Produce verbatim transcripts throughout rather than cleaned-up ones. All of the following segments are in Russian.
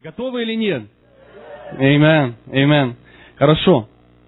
Готовы или нет? Аминь, аминь. Хорошо.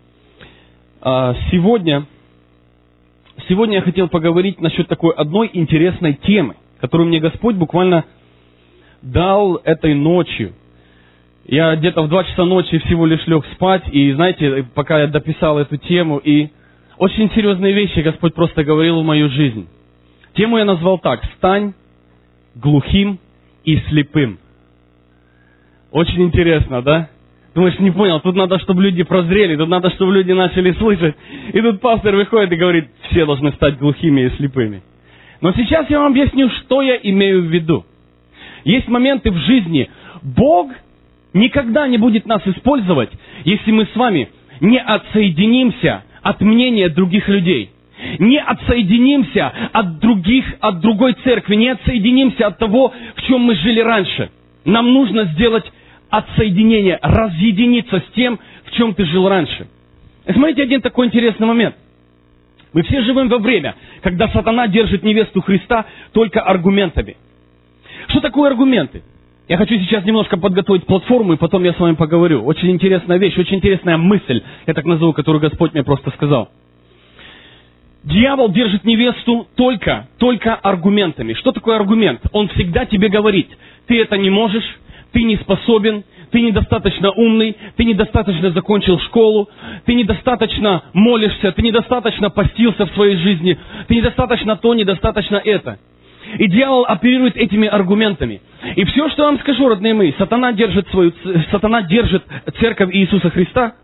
Сегодня, сегодня я хотел поговорить насчет такой одной интересной темы, которую мне Господь буквально дал этой ночью. Я где-то в два часа ночи всего лишь лег спать, и знаете, пока я дописал эту тему, и очень серьезные вещи Господь просто говорил в мою жизнь. Тему я назвал так: «Стань глухим и слепым». Очень интересно, да? Думаешь, не понял, тут надо, чтобы люди прозрели, тут надо, чтобы люди начали слышать. И тут пастор выходит и говорит, все должны стать глухими и слепыми. Но сейчас я вам объясню, что я имею в виду. Есть моменты в жизни, Бог никогда не будет нас использовать, если мы с вами не отсоединимся от мнения других людей. Не отсоединимся от других, от другой церкви, не отсоединимся от того, в чем мы жили раньше. Нам нужно сделать отсоединение, разъединиться с тем, в чем ты жил раньше. И смотрите, один такой интересный момент. Мы все живем во время, когда сатана держит невесту Христа только аргументами. Что такое аргументы? Я хочу сейчас немножко подготовить платформу, и потом я с вами поговорю. Очень интересная вещь, очень интересная мысль, я так назову, которую Господь мне просто сказал. Дьявол держит невесту только, только аргументами. Что такое аргумент? Он всегда тебе говорит, ты это не можешь, ты не способен, ты недостаточно умный, ты недостаточно закончил школу, ты недостаточно молишься, ты недостаточно постился в своей жизни, ты недостаточно то, недостаточно это. И дьявол оперирует этими аргументами. И все, что я вам скажу, родные мои, сатана держит, свою, сатана держит церковь Иисуса Христа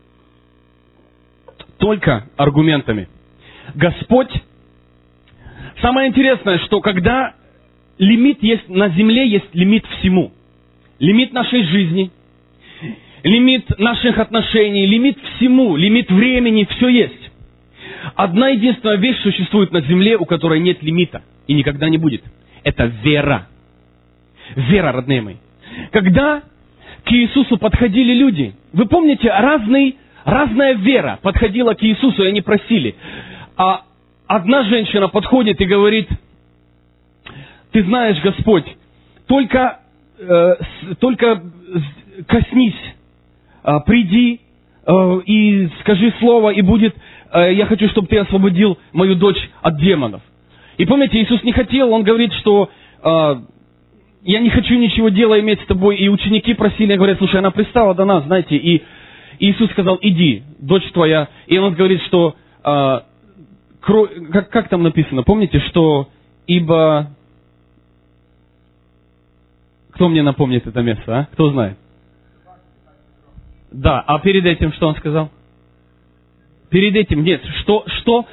только аргументами. Господь, самое интересное, что когда лимит есть на земле, есть лимит всему. Лимит нашей жизни, лимит наших отношений, лимит всему, лимит времени, все есть. Одна единственная вещь существует на земле, у которой нет лимита и никогда не будет. Это вера. Вера, родные мои. Когда к Иисусу подходили люди, вы помните, разный, разная вера подходила к Иисусу, и они просили. А одна женщина подходит и говорит, ты знаешь, Господь, только, э, только коснись, э, приди э, и скажи слово, и будет, э, я хочу, чтобы ты освободил мою дочь от демонов. И помните, Иисус не хотел, Он говорит, что э, я не хочу ничего дела иметь с тобой. И ученики просили, говорят, слушай, она пристала до нас, знаете, и Иисус сказал, иди, дочь твоя. И Он говорит, что, э, кро... как, как там написано, помните, что ибо... Кто мне напомнит это место, а? Кто знает? Да, а перед этим что Он сказал? Перед этим, нет, что, что?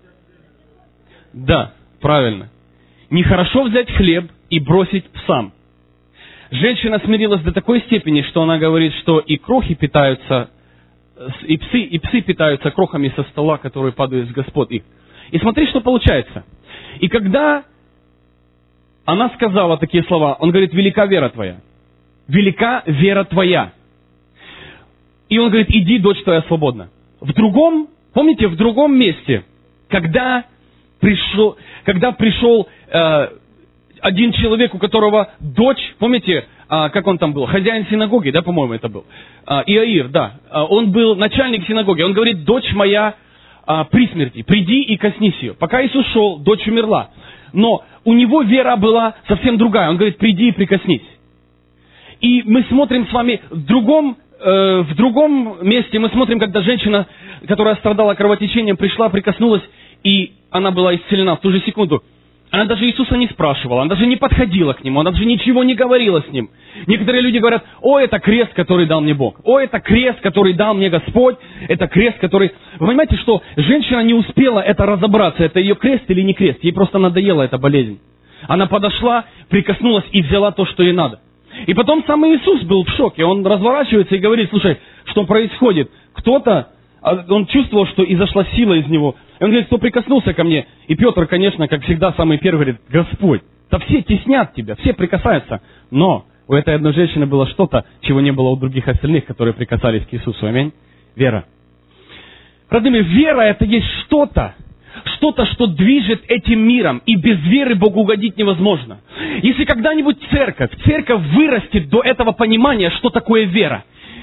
Да, правильно. Нехорошо взять хлеб и бросить псам. Женщина смирилась до такой степени, что она говорит, что и крохи питаются, и псы, и псы питаются крохами со стола, которые падают с господ их. И смотри, что получается. И когда она сказала такие слова, Он говорит, велика вера твоя. Велика вера твоя. И Он говорит, иди, дочь твоя свободна. В другом, помните, в другом месте, когда пришел, когда пришел э, один человек, у которого дочь, помните, э, как он там был, хозяин синагоги, да, по-моему, это был, э, Иаир, да, э, он был начальник синагоги, он говорит, дочь моя э, при смерти, приди и коснись ее. Пока Иисус шел, дочь умерла, но у него вера была совсем другая, он говорит, приди и прикоснись. И мы смотрим с вами в другом, э, в другом месте, мы смотрим, когда женщина, которая страдала кровотечением, пришла, прикоснулась, и она была исцелена в ту же секунду. Она даже Иисуса не спрашивала, она даже не подходила к Нему, она даже ничего не говорила с Ним. Некоторые люди говорят, о, это крест, который дал мне Бог. О, это крест, который дал мне Господь. Это крест, который... Вы понимаете, что женщина не успела это разобраться, это ее крест или не крест. Ей просто надоела эта болезнь. Она подошла, прикоснулась и взяла то, что ей надо. И потом сам Иисус был в шоке. Он разворачивается и говорит, слушай, что происходит? Кто-то, он чувствовал, что изошла сила из него. И он говорит, кто прикоснулся ко мне? И Петр, конечно, как всегда, самый первый говорит, Господь, да все теснят тебя, все прикасаются. Но у этой одной женщины было что-то, чего не было у других остальных, которые прикасались к Иисусу. Аминь. Вера. Родные, вера это есть что-то, что-то, что движет этим миром, и без веры Богу угодить невозможно. Если когда-нибудь церковь, церковь вырастет до этого понимания, что такое вера,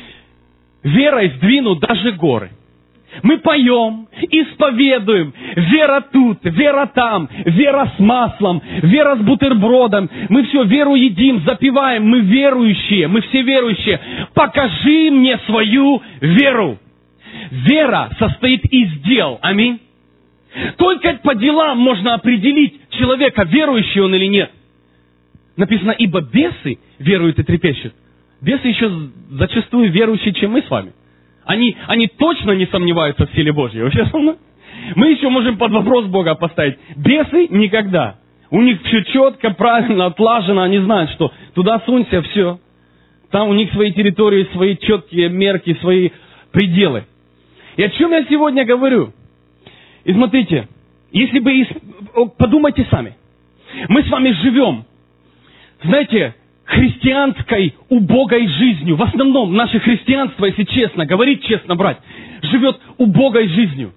верой сдвинут даже горы. Мы поем, исповедуем, вера тут, вера там, вера с маслом, вера с бутербродом. Мы все веру едим, запиваем, мы верующие, мы все верующие. Покажи мне свою веру. Вера состоит из дел. Аминь. Только по делам можно определить человека, верующий он или нет. Написано, ибо бесы веруют и трепещут. Бесы еще зачастую верующие, чем мы с вами. Они, они точно не сомневаются в силе Божьей. Вообще, мы еще можем под вопрос Бога поставить. Бесы никогда. У них все четко, правильно, отлажено. Они знают, что туда сунься, все. Там у них свои территории, свои четкие мерки, свои пределы. И о чем я сегодня говорю? И смотрите, если бы... Подумайте сами. Мы с вами живем, знаете, христианской, убогой жизнью. В основном наше христианство, если честно, говорить честно, брать, живет убогой жизнью.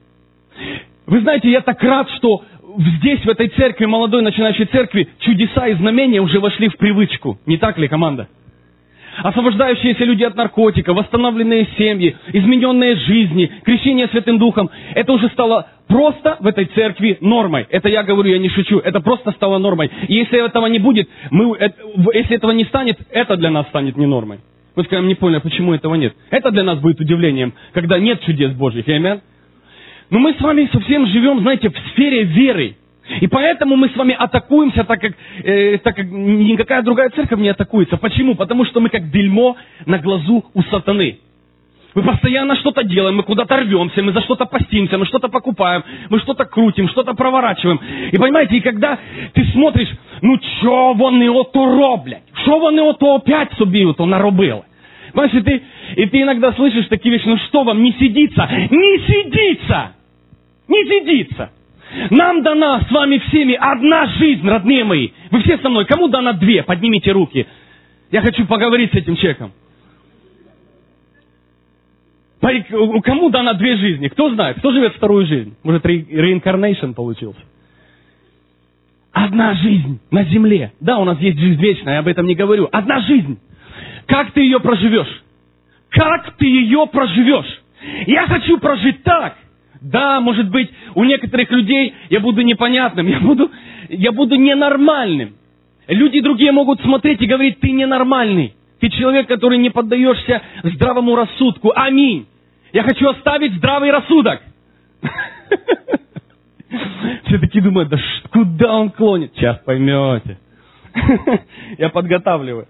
Вы знаете, я так рад, что здесь, в этой церкви, молодой начинающей церкви, чудеса и знамения уже вошли в привычку. Не так ли, команда? Освобождающиеся люди от наркотиков, восстановленные семьи, измененные жизни, крещение Святым Духом. Это уже стало просто в этой церкви нормой. Это я говорю, я не шучу. Это просто стало нормой. И если этого не будет, мы, если этого не станет, это для нас станет не нормой. Мы скажем, не понял, почему этого нет. Это для нас будет удивлением, когда нет чудес Божьих. Аминь. Но мы с вами совсем живем, знаете, в сфере веры. И поэтому мы с вами атакуемся, так как, э, так как никакая другая церковь не атакуется. Почему? Потому что мы как бельмо на глазу у сатаны. Мы постоянно что-то делаем, мы куда-то рвемся, мы за что-то постимся, мы что-то покупаем, мы что-то крутим, что-то проворачиваем. И понимаете, и когда ты смотришь, ну що вони ото роблять? Що вони ото опять собі ото наробили? Понимаешь, и ты, и ты иногда слышишь такие вещи, ну что вам, не сидится? Не сидится! Не сидится! Нам дана с вами всеми одна жизнь, родные мои. Вы все со мной. Кому дана две? Поднимите руки. Я хочу поговорить с этим человеком. Кому дана две жизни? Кто знает? Кто живет вторую жизнь? Может, реинкарнейшн получился? Одна жизнь на земле. Да, у нас есть жизнь вечная, я об этом не говорю. Одна жизнь. Как ты ее проживешь? Как ты ее проживешь? Я хочу прожить так. Да, может быть, у некоторых людей я буду непонятным, я буду, я буду ненормальным. Люди другие могут смотреть и говорить, ты ненормальный. Ты человек, который не поддаешься здравому рассудку. Аминь. Я хочу оставить здравый рассудок. Все такие думают, да куда он клонит? Сейчас поймете. Я подготавливаю.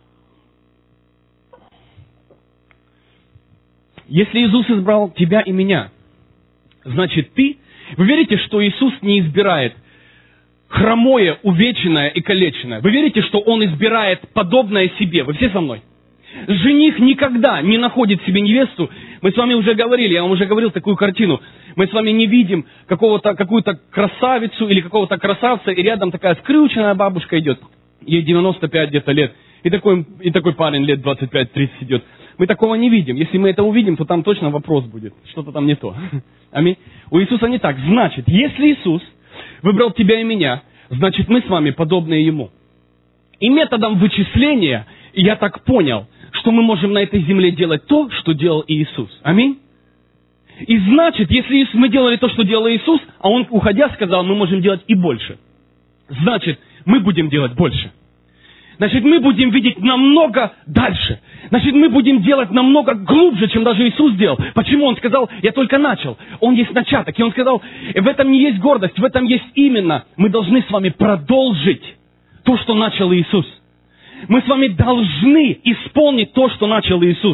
Если Иисус избрал тебя и меня, значит, ты... Вы верите, что Иисус не избирает хромое, увеченное и калеченное? Вы верите, что Он избирает подобное себе? Вы все со мной? Жених никогда не находит себе невесту. Мы с вами уже говорили, я вам уже говорил такую картину. Мы с вами не видим какого-то, какую-то красавицу или какого-то красавца, и рядом такая скрюченная бабушка идет. Ей девяносто пять где-то лет. И такой, и такой парень лет двадцать пять тридцать идет. Мы такого не видим. Если мы это увидим, то там точно вопрос будет. Что-то там не то. Аминь. У Иисуса не так. Значит, если Иисус выбрал тебя и меня, значит, мы с вами подобны Ему. И методом вычисления, я так понял, что мы можем на этой земле делать то, что делал Иисус. Аминь. И значит, если мы делали то, что делал Иисус, а Он, уходя, сказал, мы можем делать и больше. Значит, мы будем делать больше. Значит, мы будем видеть намного дальше. Значит, мы будем делать намного глубже, чем даже Иисус сделал. Почему? Он сказал, я только начал. Он есть начаток. И Он сказал, в этом не есть гордость, в этом есть именно. Мы должны с вами продолжить то, что начал Иисус. Мы с вами должны исполнить то, что начал Иисус.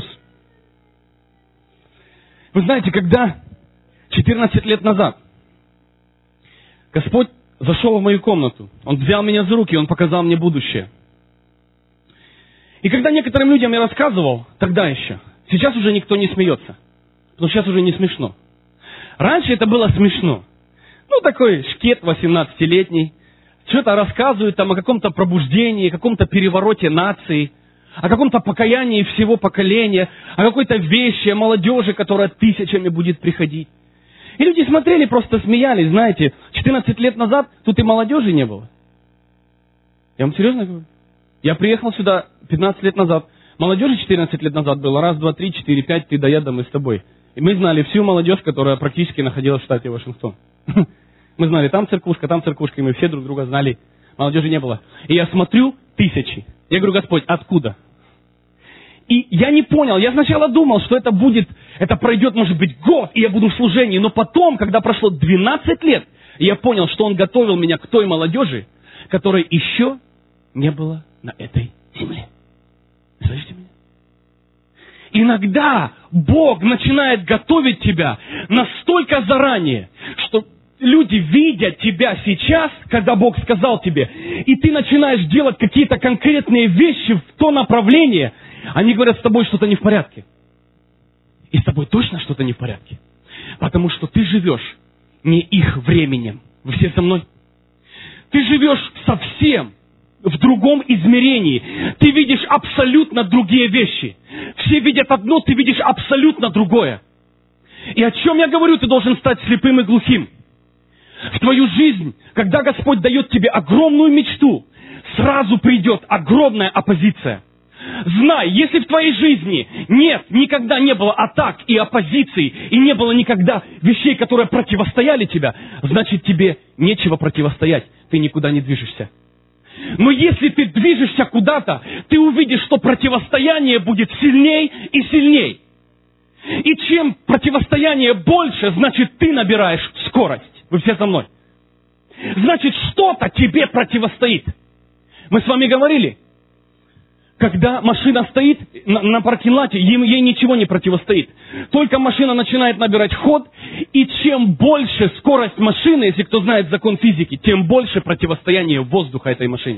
Вы знаете, когда четырнадцать лет назад Господь зашел в мою комнату, Он взял меня за руки, Он показал мне будущее. И когда некоторым людям я рассказывал, тогда еще, сейчас уже никто не смеется. Потому что сейчас уже не смешно. Раньше это было смешно. Ну, такой шкет восемнадцатилетний. Что-то рассказывают там о каком-то пробуждении, о каком-то перевороте нации, о каком-то покаянии всего поколения, о какой-то вещи, о молодежи, которая тысячами будет приходить. И люди смотрели, просто смеялись, знаете. четырнадцать лет назад тут и молодежи не было. Я вам серьезно говорю? Я приехал сюда пятнадцать лет назад. Молодежи четырнадцать лет назад было. Раз, два, три, четыре, пять, ты до я, да мы с тобой. И мы знали всю молодежь, которая практически находилась в штате Вашингтон. Мы знали, там церквушка, там церквушка, и мы все друг друга знали. Молодежи не было. И я смотрю, тысячи. Я говорю, Господь, откуда? И я не понял, я сначала думал, что это будет, это пройдет, может быть, год, и я буду в служении. Но потом, когда прошло двенадцать лет, я понял, что Он готовил меня к той молодежи, которой еще не было на этой земле. Слышите меня? Иногда Бог начинает готовить тебя настолько заранее, что люди видят тебя сейчас, когда Бог сказал тебе, и ты начинаешь делать какие-то конкретные вещи в то направление. Они говорят, с тобой что-то не в порядке. И с тобой точно что-то не в порядке. Потому что ты живешь не их временем. Вы все со мной? Ты живешь совсем в другом измерении. Ты видишь абсолютно другие вещи. Все видят одно, ты видишь абсолютно другое. И о чем я говорю, ты должен стать слепым и глухим. В твою жизнь, когда Господь дает тебе огромную мечту, сразу придет огромная оппозиция. Знай, если в твоей жизни нет, никогда не было атак и оппозиций, и не было никогда вещей, которые противостояли тебе, значит тебе нечего противостоять, ты никуда не движешься. Но если ты движешься куда-то, ты увидишь, что противостояние будет сильней и сильней. И чем противостояние больше, значит ты набираешь скорость. Вы все со мной? Значит, что-то тебе противостоит. Мы с вами говорили, когда машина стоит на, на паркинг-лате, ей, ей ничего не противостоит. Только машина начинает набирать ход, и чем больше скорость машины, если кто знает закон физики, тем больше противостояние воздуха этой машине.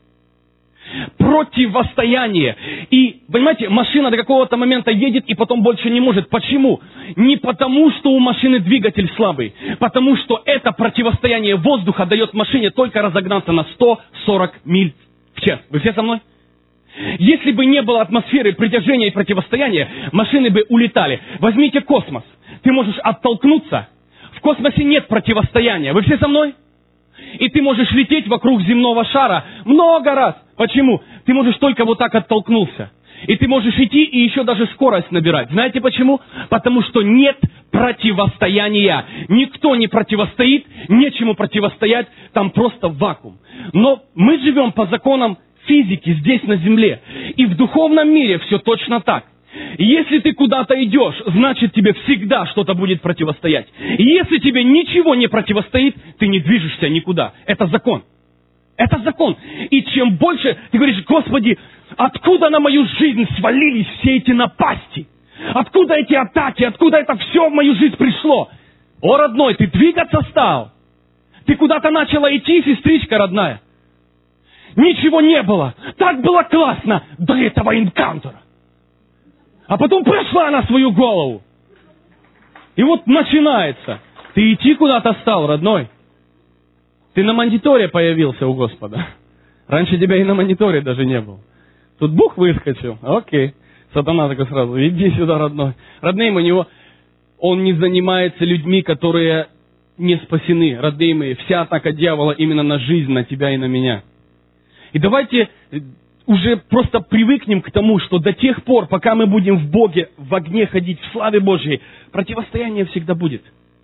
Противостояние. И, понимаете, машина до какого-то момента едет и потом больше не может. Почему? Не потому, что у машины двигатель слабый. Потому что это противостояние воздуха дает машине только разогнаться на сто сорок миль в час. Вы все со мной? Если бы не было атмосферы притяжения и противостояния, машины бы улетали. Возьмите космос. Ты можешь оттолкнуться. В космосе нет противостояния. Вы все со мной? И ты можешь лететь вокруг земного шара много раз. Почему? Ты можешь только вот так оттолкнулся. И ты можешь идти и еще даже скорость набирать. Знаете почему? Потому что нет противостояния. Никто не противостоит, нечему противостоять, там просто вакуум. Но мы живем по законам физики здесь на земле. И в духовном мире все точно так. Если ты куда-то идешь, значит тебе всегда что-то будет противостоять. И если тебе ничего не противостоит, ты не движешься никуда. Это закон. Это закон. И чем больше ты говоришь, Господи, откуда на мою жизнь свалились все эти напасти? Откуда эти атаки? Откуда это все в мою жизнь пришло? О, родной, ты двигаться стал. Ты куда-то начала идти, сестричка родная. Ничего не было. Так было классно до этого энкаунтера. А потом прошла на свою голову. И вот начинается. Ты идти куда-то стал, родной. Ты на мониторе появился у Господа. Раньше тебя и на мониторе даже не было. Тут Бог выскочил. Окей. Сатана такой сразу, иди сюда, родной. Родные у него, он не занимается людьми, которые не спасены. Родные мои, вся атака дьявола именно на жизнь, на тебя и на меня. И давайте уже просто привыкнем к тому, что до тех пор, пока мы будем в Боге, в огне ходить, в славе Божьей, противостояние всегда будет.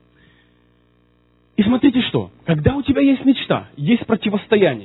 И смотрите что, когда у тебя есть мечта, есть противостояние,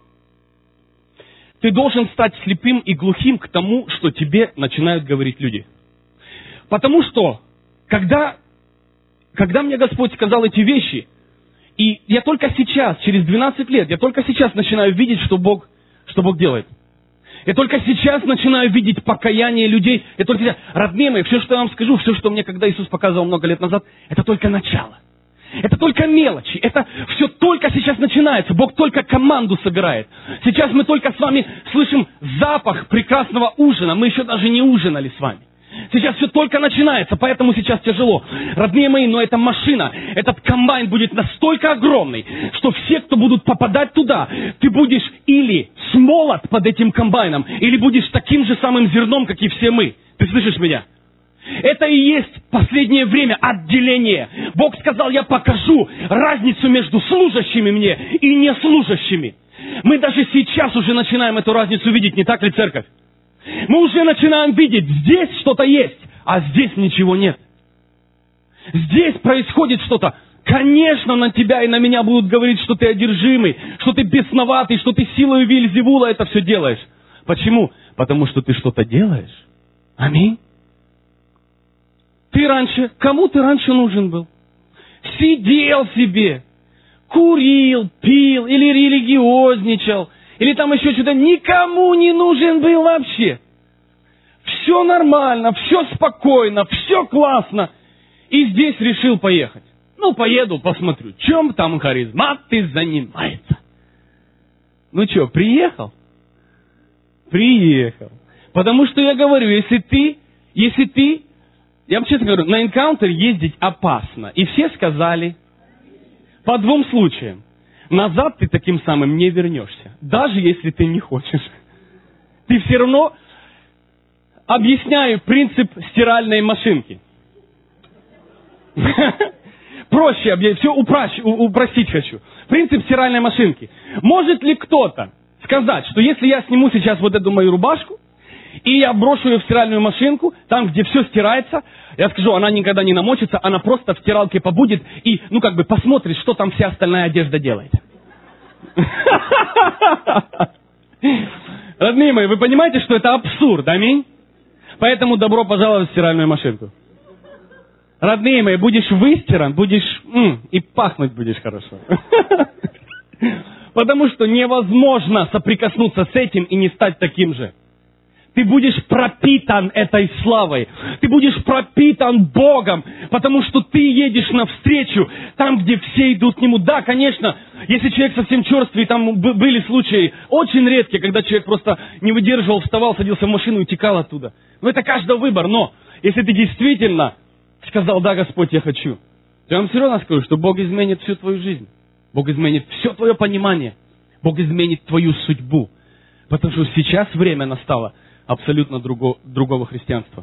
ты должен стать слепым и глухим к тому, что тебе начинают говорить люди. Потому что, когда, когда мне Господь сказал эти вещи, и я только сейчас, через двенадцать лет, я только сейчас начинаю видеть, что Бог, что Бог делает. Я только сейчас начинаю видеть покаяние людей. Я только сейчас, родные мои, все, что я вам скажу, все, что мне когда Иисус показывал много лет назад, это только начало. Это только мелочи. Это все только сейчас начинается. Бог только команду собирает. Сейчас мы только с вами слышим запах прекрасного ужина. Мы еще даже не ужинали с вами. Сейчас все только начинается, поэтому сейчас тяжело. Родные мои, но эта машина, этот комбайн будет настолько огромный, что все, кто будут попадать туда, ты будешь или смолот под этим комбайном, или будешь таким же самым зерном, как и все мы. Ты слышишь меня? Это и есть последнее время отделение. Бог сказал, я покажу разницу между служащими мне и неслужащими. Мы даже сейчас уже начинаем эту разницу видеть, не так ли, церковь? Мы уже начинаем видеть, здесь что-то есть, а здесь ничего нет. Здесь происходит что-то. Конечно, на тебя и на меня будут говорить, что ты одержимый, что ты бесноватый, что ты силой Вельзевула это все делаешь. Почему? Потому что ты что-то делаешь. Аминь. Ты раньше, кому ты раньше нужен был? Сидел себе, курил, пил, или религиозничал, или там еще что-то. Никому не нужен был вообще. Все нормально, все спокойно, все классно. И здесь решил поехать. Ну, поеду, посмотрю, чем там харизматы занимается. Ну что, приехал? Приехал. Потому что я говорю, если ты, если ты, я вам честно говорю, на энкаунтер ездить опасно. И все сказали, по двум случаям. Назад ты таким самым не вернешься. Даже если ты не хочешь. Ты все равно, объясняю принцип стиральной машинки. Проще объяснить, все упрощ, упростить хочу. Принцип стиральной машинки. Может ли кто-то сказать, что если я сниму сейчас вот эту мою рубашку, и я брошу ее в стиральную машинку, там, где все стирается, я скажу, она никогда не намочится, она просто в стиралке побудет и, ну, как бы посмотрит, что там вся остальная одежда делает. Родные мои, вы понимаете, что это абсурд, аминь? Поэтому добро пожаловать в стиральную машинку. Родные мои, будешь выстиран, будешь, м, и пахнуть будешь хорошо. Потому что невозможно соприкоснуться с этим и не стать таким же. Ты будешь пропитан этой славой. Ты будешь пропитан Богом, потому что ты едешь навстречу там, где все идут к Нему. Да, конечно, если человек совсем черствый, там были случаи очень редкие, когда человек просто не выдерживал, вставал, садился в машину и утекал оттуда. Но это каждый выбор. Но если ты действительно сказал, да, Господь, я хочу, я вам все равно скажу, что Бог изменит всю твою жизнь. Бог изменит все твое понимание. Бог изменит твою судьбу. Потому что сейчас время настало абсолютно друго, другого христианства.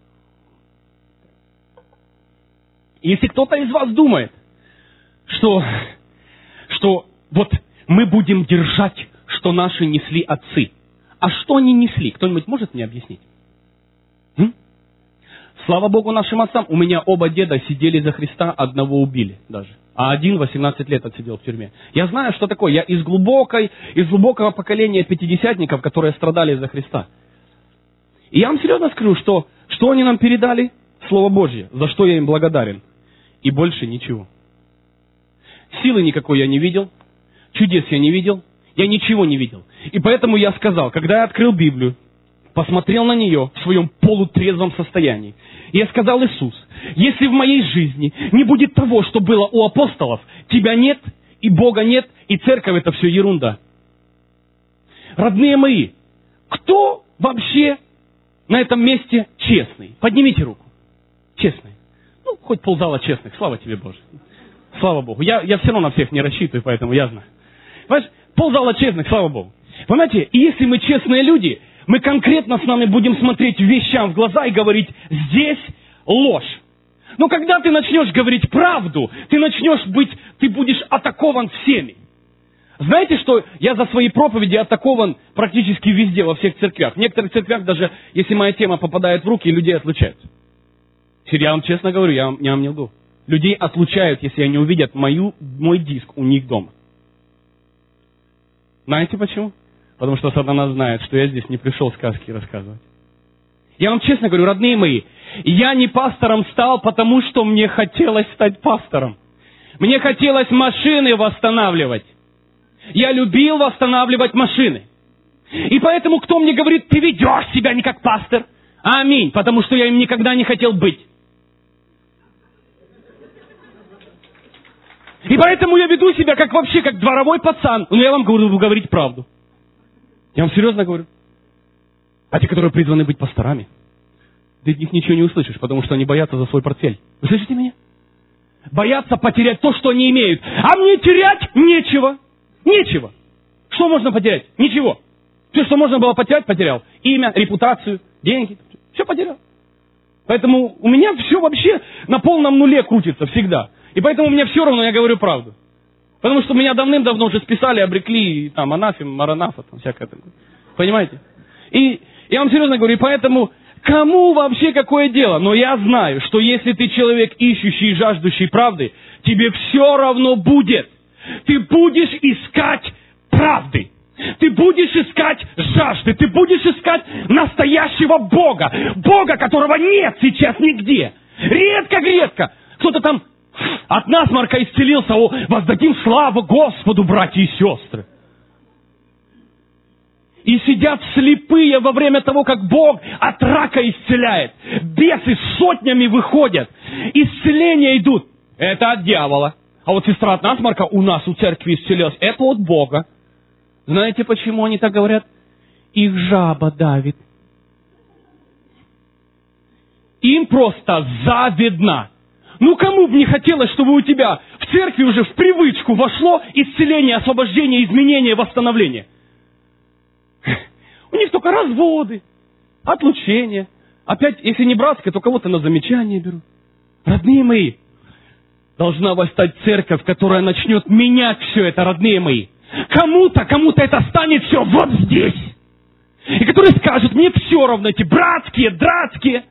Если кто-то из вас думает, что, что вот мы будем держать, что наши несли отцы. А что они несли? Кто-нибудь может мне объяснить? М? Слава Богу нашим отцам, у меня оба деда сидели за Христа, одного убили даже. А один восемнадцать лет отсидел в тюрьме. Я знаю, что такое. Я из глубокой, из глубокого поколения пятидесятников, которые страдали за Христа. И я вам серьезно скажу, что, что они нам передали? Слово Божье, за что я им благодарен. И больше ничего. Силы никакой я не видел, чудес я не видел, я ничего не видел. И поэтому я сказал, когда я открыл Библию, посмотрел на нее в своем полутрезвом состоянии, я сказал: Иисус, если в моей жизни не будет того, что было у апостолов, тебя нет, и Бога нет, и церковь — это все ерунда. Родные мои, кто вообще на этом месте честный? Поднимите руку. Честный. Ну, хоть ползала честных. Слава тебе, Боже. Слава Богу. Я, я все равно на всех не рассчитываю, поэтому я знаю. Понимаешь, ползала честных, слава Богу. Понимаете, и если мы честные люди, мы конкретно с нами будем смотреть вещам в глаза и говорить: здесь ложь. Но когда ты начнешь говорить правду, ты начнешь быть, ты будешь атакован всеми. Знаете, что я за свои проповеди атакован практически везде, во всех церквях. В некоторых церквях даже, если моя тема попадает в руки, людей отлучают. Я вам честно говорю, я вам, я вам не лгу. Людей отлучают, если они увидят мою, мой диск у них дома. Знаете почему? Потому что сатана знает, что я здесь не пришел сказки рассказывать. Я вам честно говорю, родные мои, я не пастором стал, потому что мне хотелось стать пастором. Мне хотелось машины восстанавливать. Я любил восстанавливать машины. И поэтому кто мне говорит: ты ведешь себя не как пастор? Аминь. Потому что я им никогда не хотел быть. И поэтому я веду себя как вообще, как дворовой пацан. Но я вам буду говорить правду. Я вам серьезно говорю. А те, которые призваны быть пасторами, ты от них ничего не услышишь, потому что они боятся за свой портфель. Вы слышите меня? Боятся потерять то, что они имеют. А мне терять нечего. Нечего. Что можно потерять? Ничего. Все, что можно было потерять, потерял. Имя, репутацию, деньги. Все потерял. Поэтому у меня все вообще на полном нуле крутится всегда. И поэтому мне все равно, я говорю правду. Потому что меня давным-давно уже списали, обрекли, там, анафем, маранафа, там, всякое такое. Понимаете? И я вам серьезно говорю, и поэтому кому вообще какое дело? Но я знаю, что если ты человек, ищущий и жаждущий правды, тебе все равно будет. Ты будешь искать правды. Ты будешь искать жажды. Ты будешь искать настоящего Бога. Бога, которого нет сейчас нигде. Редко-редко. Кто-то там от насморка исцелился. О, воздадим славу Господу, братья и сестры. И сидят слепые во время того, как Бог от рака исцеляет. Бесы сотнями выходят. Исцеления идут. Это от дьявола. А вот сестра от насморка у нас у церкви исцелилась. Это от Бога. Знаете, почему они так говорят? Их жаба давит. Им просто завидно. Ну, кому бы не хотелось, чтобы у тебя в церкви уже в привычку вошло исцеление, освобождение, изменение, восстановление. У них только разводы, отлучения. Опять, если не братское, то кого-то на замечание берут. Родные мои, должна восстать церковь, которая начнет менять все это, родные мои. Кому-то, кому-то это станет все вот здесь. И который скажет, мне все равно эти братские, дратские.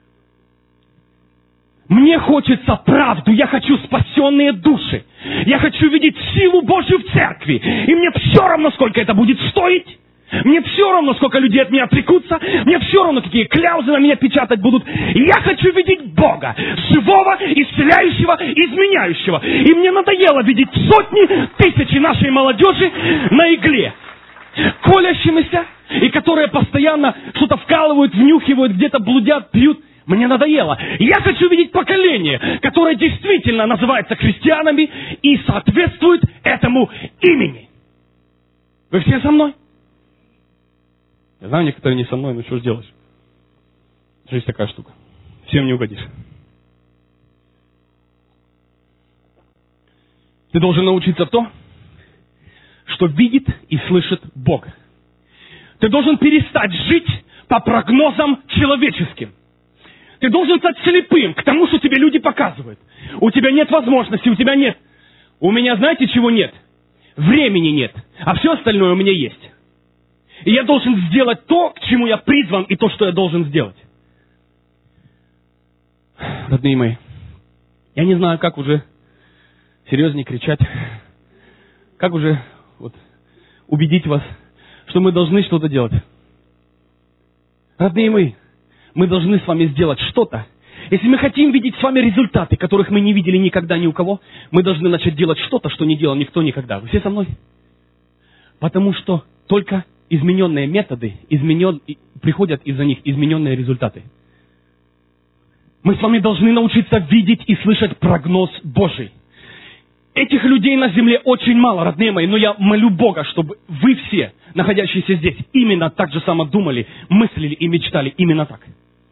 Мне хочется правду, я хочу спасенные души. Я хочу видеть силу Божью в церкви. И мне все равно, сколько это будет стоить. Мне все равно, сколько людей от меня отрекутся. Мне все равно, какие кляузы на меня печатать будут. Я хочу видеть Бога, живого, исцеляющего, изменяющего. И мне надоело видеть сотни, тысячи нашей молодежи на игле, колящимися, и которые постоянно что-то вкалывают, внюхивают, где-то блудят, пьют. Мне надоело. Я хочу видеть поколение, которое действительно называется христианами и соответствует этому имени. Вы все со мной? Я знаю, некоторые не со мной, но что ж делаешь? Жизнь такая штука. Всем не угодишь. Ты должен научиться то, что видит и слышит Бог. Ты должен перестать жить по прогнозам человеческим. Ты должен стать слепым к тому, что тебе люди показывают. У тебя нет возможности, у тебя нет. У меня, знаете, чего нет? Времени нет. А все остальное у меня есть. И я должен сделать то, к чему я призван, и то, что я должен сделать. Родные мои, я не знаю, как уже серьезнее кричать, как уже вот, убедить вас, что мы должны что-то делать. Родные мои, мы должны с вами сделать что-то. Если мы хотим видеть с вами результаты, которых мы не видели никогда ни у кого, мы должны начать делать что-то, что не делал никто никогда. Вы все со мной? Потому что только измененные методы изменен... приходят из-за них измененные результаты. Мы с вами должны научиться видеть и слышать прогноз Божий. Этих людей на земле очень мало, родные мои, но я молю Бога, чтобы вы все, находящиеся здесь, именно так же само думали, мыслили и мечтали именно так.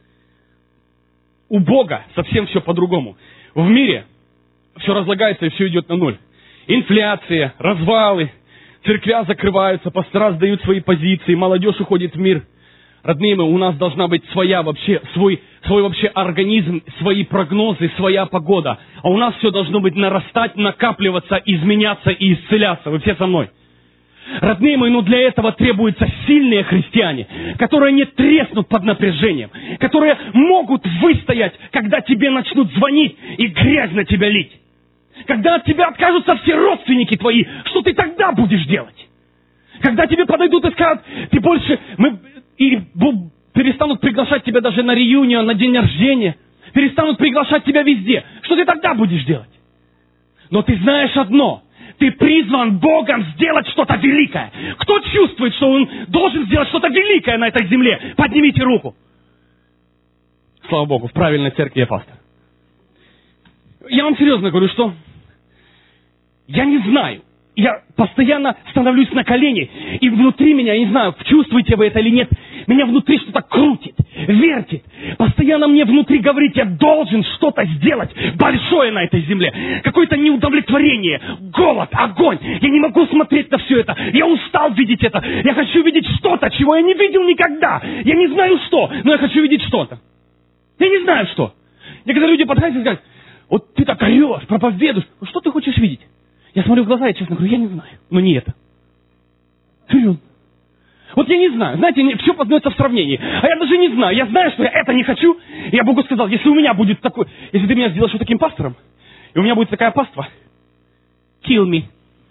У Бога совсем все по-другому. В мире все разлагается и все идет на ноль. Инфляция, развалы, церквя закрываются, пастора сдают свои позиции, молодежь уходит в мир. Родные мои, у нас должна быть своя вообще, свой, свой вообще организм, свои прогнозы, своя погода. А у нас все должно быть нарастать, накапливаться, изменяться и исцеляться. Вы все со мной? Родные мои, но для этого требуются сильные христиане, которые не треснут под напряжением, которые могут выстоять, когда тебе начнут звонить и грязь на тебя лить. Когда от тебя откажутся все родственники твои, что ты тогда будешь делать? Когда тебе подойдут и скажут, ты больше... Мы, и перестанут приглашать тебя даже на реюнион, на день рождения, перестанут приглашать тебя везде. Что ты тогда будешь делать? Но ты знаешь одно. Ты призван Богом сделать что-то великое. Кто чувствует, что он должен сделать что-то великое на этой земле? Поднимите руку. Слава Богу, в правильной церкви я пастор. Я вам серьезно говорю, что я не знаю. Я постоянно становлюсь на колени, и внутри меня, я не знаю, чувствуете вы это или нет, меня внутри что-то крутит, вертит. Постоянно мне внутри говорит, я должен что-то сделать большое на этой земле. Какое-то неудовлетворение, голод, огонь. Я не могу смотреть на все это. Я устал видеть это. Я хочу видеть что-то, чего я не видел никогда. Я не знаю что, но я хочу видеть что-то. Я не знаю, что. Некоторые люди подходят и говорят, вот ты так орешь, проповедуешь. Что ты хочешь видеть? Я смотрю в глаза и честно говорю, я не знаю. Но не это. Серьезно. Вот я не знаю. Знаете, все познается в сравнении. А я даже не знаю. Я знаю, что я это не хочу. И я Богу сказал, если у меня будет такой... Если ты меня сделаешь вот таким пастором, и у меня будет такая паства, kill me.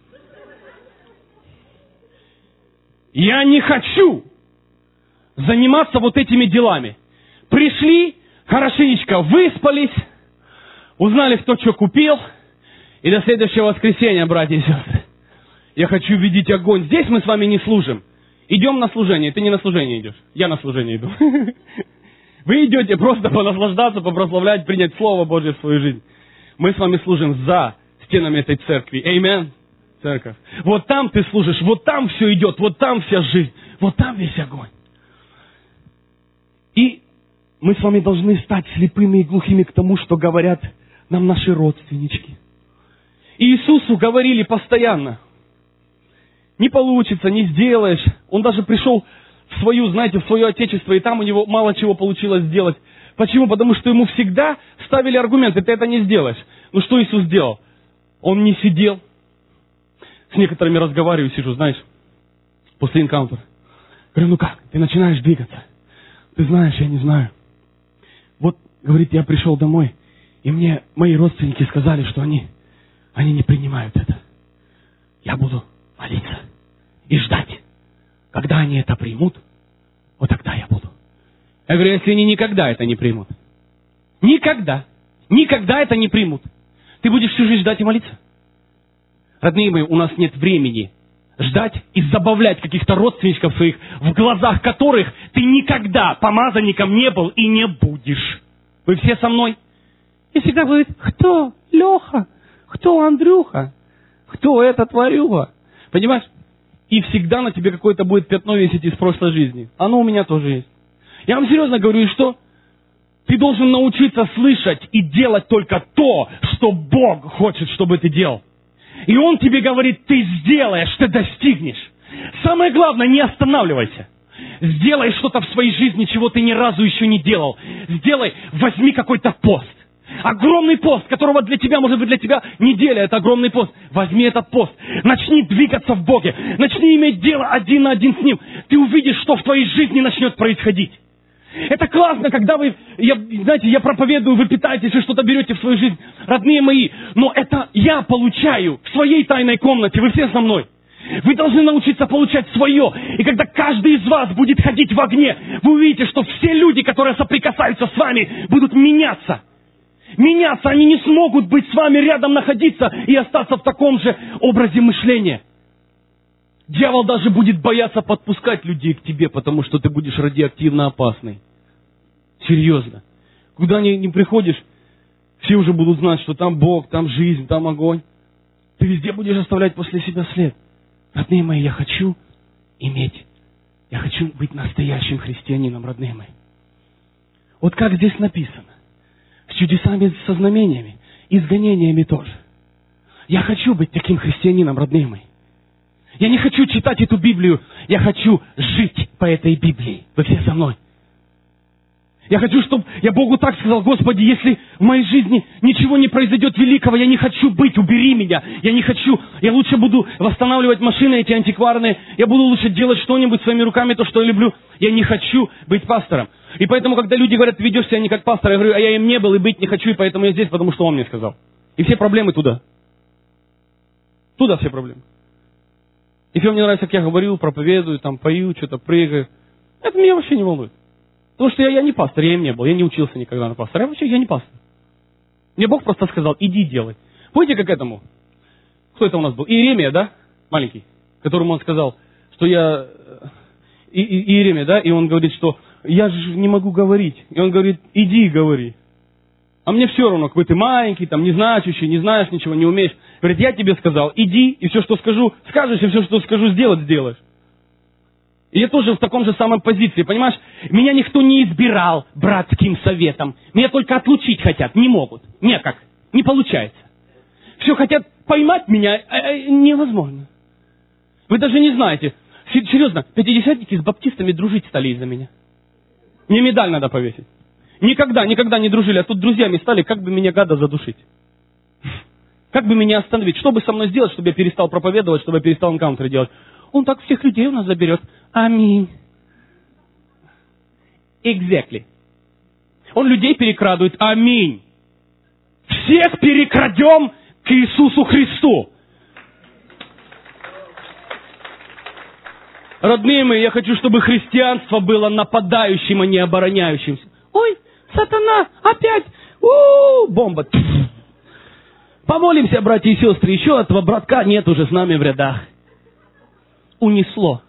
Я не хочу заниматься вот этими делами. Пришли, хорошенечко выспались, узнали, кто что купил, и до следующего воскресенья, братья и сестры. Я хочу видеть огонь. Здесь мы с вами не служим. Идем на служение. Ты не на служение идешь. Я на служение иду. Вы идете просто понаслаждаться, попрославлять, принять Слово Божье в свою жизнь. Мы с вами служим за стенами этой церкви. Аминь. Церковь. Вот там ты служишь, вот там все идет, вот там вся жизнь, вот там весь огонь. И мы с вами должны стать слепыми и глухими к тому, что говорят нам наши родственнички. И Иисусу говорили постоянно. Не получится, не сделаешь. Он даже пришел в свою, знаете, в свое отечество, и там у него мало чего получилось сделать. Почему? Потому что ему всегда ставили аргументы, ты это не сделаешь. Ну что Иисус сделал? Он не сидел. С некоторыми разговариваю, сижу, знаешь, после энкаунтера. Говорю, ну как, ты начинаешь двигаться. Ты знаешь, я не знаю. Вот, говорит, я пришел домой, и мне мои родственники сказали, что они, они не принимают это. Я буду молиться и ждать. Когда они это примут, вот тогда я буду. Я говорю, если они никогда это не примут. Никогда. Никогда это не примут. Ты будешь всю жизнь ждать и молиться? Родные мои, у нас нет времени ждать и забавлять каких-то родственников своих, в глазах которых ты никогда помазанником не был и не будешь. Вы все со мной? И всегда говорит, кто Леха? Кто Андрюха? Кто этот Варюга? Понимаешь? И всегда на тебе какое-то будет пятно висеть из прошлой жизни. Оно у меня тоже есть. Я вам серьезно говорю, и что? Ты должен научиться слышать и делать только то, что Бог хочет, чтобы ты делал. И Он тебе говорит, ты сделаешь, ты достигнешь. Самое главное, не останавливайся. Сделай что-то в своей жизни, чего ты ни разу еще не делал. Сделай, возьми какой-то пост. Огромный пост, которого для тебя, может быть, для тебя неделя, это огромный пост. Возьми этот пост. Начни двигаться в Боге. Начни иметь дело один на один с Ним. Ты увидишь, что в твоей жизни начнет происходить. Это классно, когда вы, я, знаете, я проповедую, вы питаетесь и что-то берете в свою жизнь, родные мои. Но это я получаю в своей тайной комнате, вы все со мной. Вы должны научиться получать свое. И когда каждый из вас будет ходить в огне, вы увидите, что все люди, которые соприкасаются с вами, будут меняться. Меняться, они не смогут быть с вами рядом находиться и остаться в таком же образе мышления. Дьявол даже будет бояться подпускать людей к тебе, потому что ты будешь радиоактивно опасный. Серьезно. Куда ни, ни приходишь, все уже будут знать, что там Бог, там жизнь, там огонь. Ты везде будешь оставлять после себя след. Родные мои, я хочу иметь, я хочу быть настоящим христианином, родные мои. Вот как здесь написано. С чудесами, со знамениями, изгонениями тоже. Я хочу быть таким христианином, родные мои. Я не хочу читать эту Библию, я хочу жить по этой Библии. Вы все со мной. Я хочу, чтобы я Богу так сказал, Господи, если в моей жизни ничего не произойдет великого, я не хочу быть, убери меня. Я не хочу, я лучше буду восстанавливать машины эти антикварные, я буду лучше делать что-нибудь своими руками, то, что я люблю. Я не хочу быть пастором. И поэтому, когда люди говорят, ты ведешь себя не как пастор, я говорю, а я им не был и быть не хочу, и поэтому я здесь, потому что он мне сказал. И все проблемы туда. Туда все проблемы. Если вам не нравится, как я говорю, проповедую, там, пою, что-то прыгаю, это меня вообще не волнует. Потому что я, я не пастор, я им не был, я не учился никогда на пастора. Я вообще, я не пастор. Мне Бог просто сказал, иди делай. Помните, как этому? Кто это у нас был? Иеремия, да? Маленький. Которому он сказал, что я... И, и, Иеремия, да? И он говорит, что я же не могу говорить. И он говорит, иди и говори. А мне все равно, какой ты маленький, там, незначущий, не знаешь ничего, не умеешь. Говорит, я тебе сказал, иди, и все, что скажу, скажешь, и все, что скажу, сделать, сделаешь. И я тоже в таком же самой позиции, понимаешь? Меня никто не избирал братским советом. Меня только отлучить хотят, не могут. Никак, не получается. Все хотят поймать меня, а, а, невозможно. Вы даже не знаете. Серьезно, пятидесятники с баптистами дружить стали из-за меня. Мне медаль надо повесить. Никогда, никогда не дружили, а тут друзьями стали, как бы меня гада задушить. Как бы меня остановить? Что бы со мной сделать, чтобы я перестал проповедовать, чтобы я перестал энкаунтеры делать? Он так всех людей у нас заберет. Аминь. Exactly. Он людей перекрадывает. Аминь. Всех перекрадем к Иисусу Христу. Родные мои, я хочу, чтобы христианство было нападающим, а не обороняющимся. Ой, сатана, опять, у-у-у, бомба. Помолимся, братья и сестры, еще этого братка нет уже с нами в рядах. Унесло.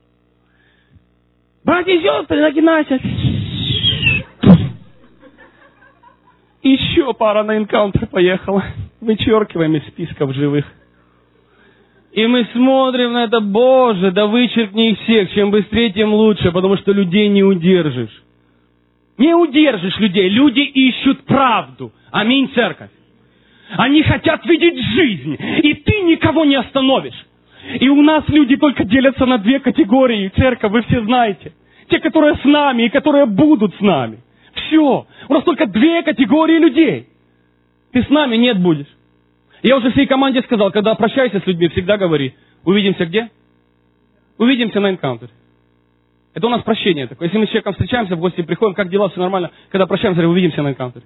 Братья и сестры, нагинайся. Еще пара на энкаунтер поехала. Вычеркиваем из списков живых. И мы смотрим на это, Боже, да вычеркни их всех, чем быстрее, тем лучше, потому что людей не удержишь. Не удержишь людей, люди ищут правду. Аминь, церковь. Они хотят видеть жизнь, и ты никого не остановишь. И у нас люди только делятся на две категории, церковь, вы все знаете. Те, которые с нами и которые будут с нами. Все. У нас только две категории людей. Ты с нами, нет, будешь. Я уже всей команде сказал, когда прощайся с людьми, всегда говори, увидимся где? Увидимся на энкаунтере. Это у нас прощение такое. Если мы с человеком встречаемся, в гости приходим, как дела, все нормально, когда прощаемся, увидимся на энкаунтере.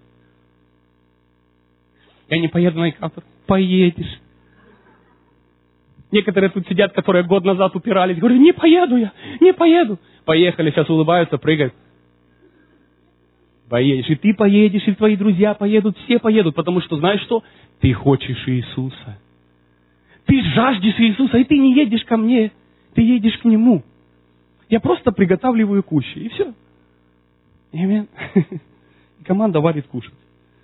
Я не поеду на энкаунтер. Поедешь. Некоторые тут сидят, которые год назад упирались, говорят, не поеду я, не поеду. Поехали, сейчас улыбаются, прыгают. Поедешь, и ты поедешь, и твои друзья поедут, все поедут, потому что, знаешь что? Ты хочешь Иисуса. Ты жаждешь Иисуса, и ты не едешь ко мне, ты едешь к Нему. Я просто приготавливаю куши, и все. Аминь. Команда варит кушать.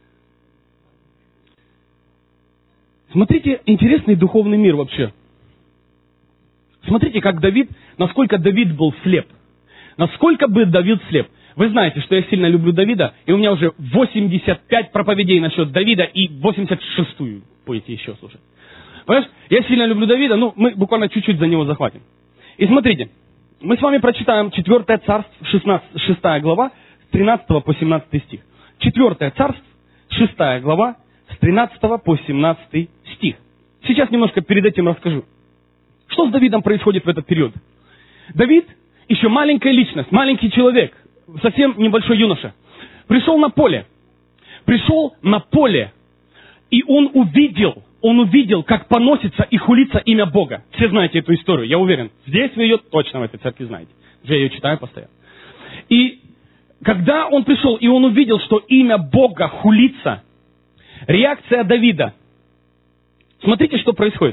Смотрите, интересный духовный мир вообще. Смотрите, как Давид, насколько Давид был слеп. Насколько бы Давид слеп. Вы знаете, что я сильно люблю Давида, и у меня уже восемьдесят пять проповедей насчет Давида и восемьдесят шестую будете еще слушать. Понимаешь, я сильно люблю Давида, ну, мы буквально чуть-чуть за него захватим. И смотрите, мы с вами прочитаем четвёртое царство, шестая глава, с тринадцатого по семнадцатый стих. четвёртое царство, шестая глава, с тринадцатого по семнадцатый стих. Сейчас немножко перед этим расскажу. Что с Давидом происходит в этот период? Давид еще маленькая личность, маленький человек, совсем небольшой юноша. Пришел на поле. Пришел на поле. И он увидел, он увидел, как поносится и хулится имя Бога. Все знаете эту историю, я уверен. Здесь вы ее точно в этой церкви знаете. Я ее читаю постоянно. И когда он пришел, и он увидел, что имя Бога хулится, реакция Давида. Смотрите, что происходит.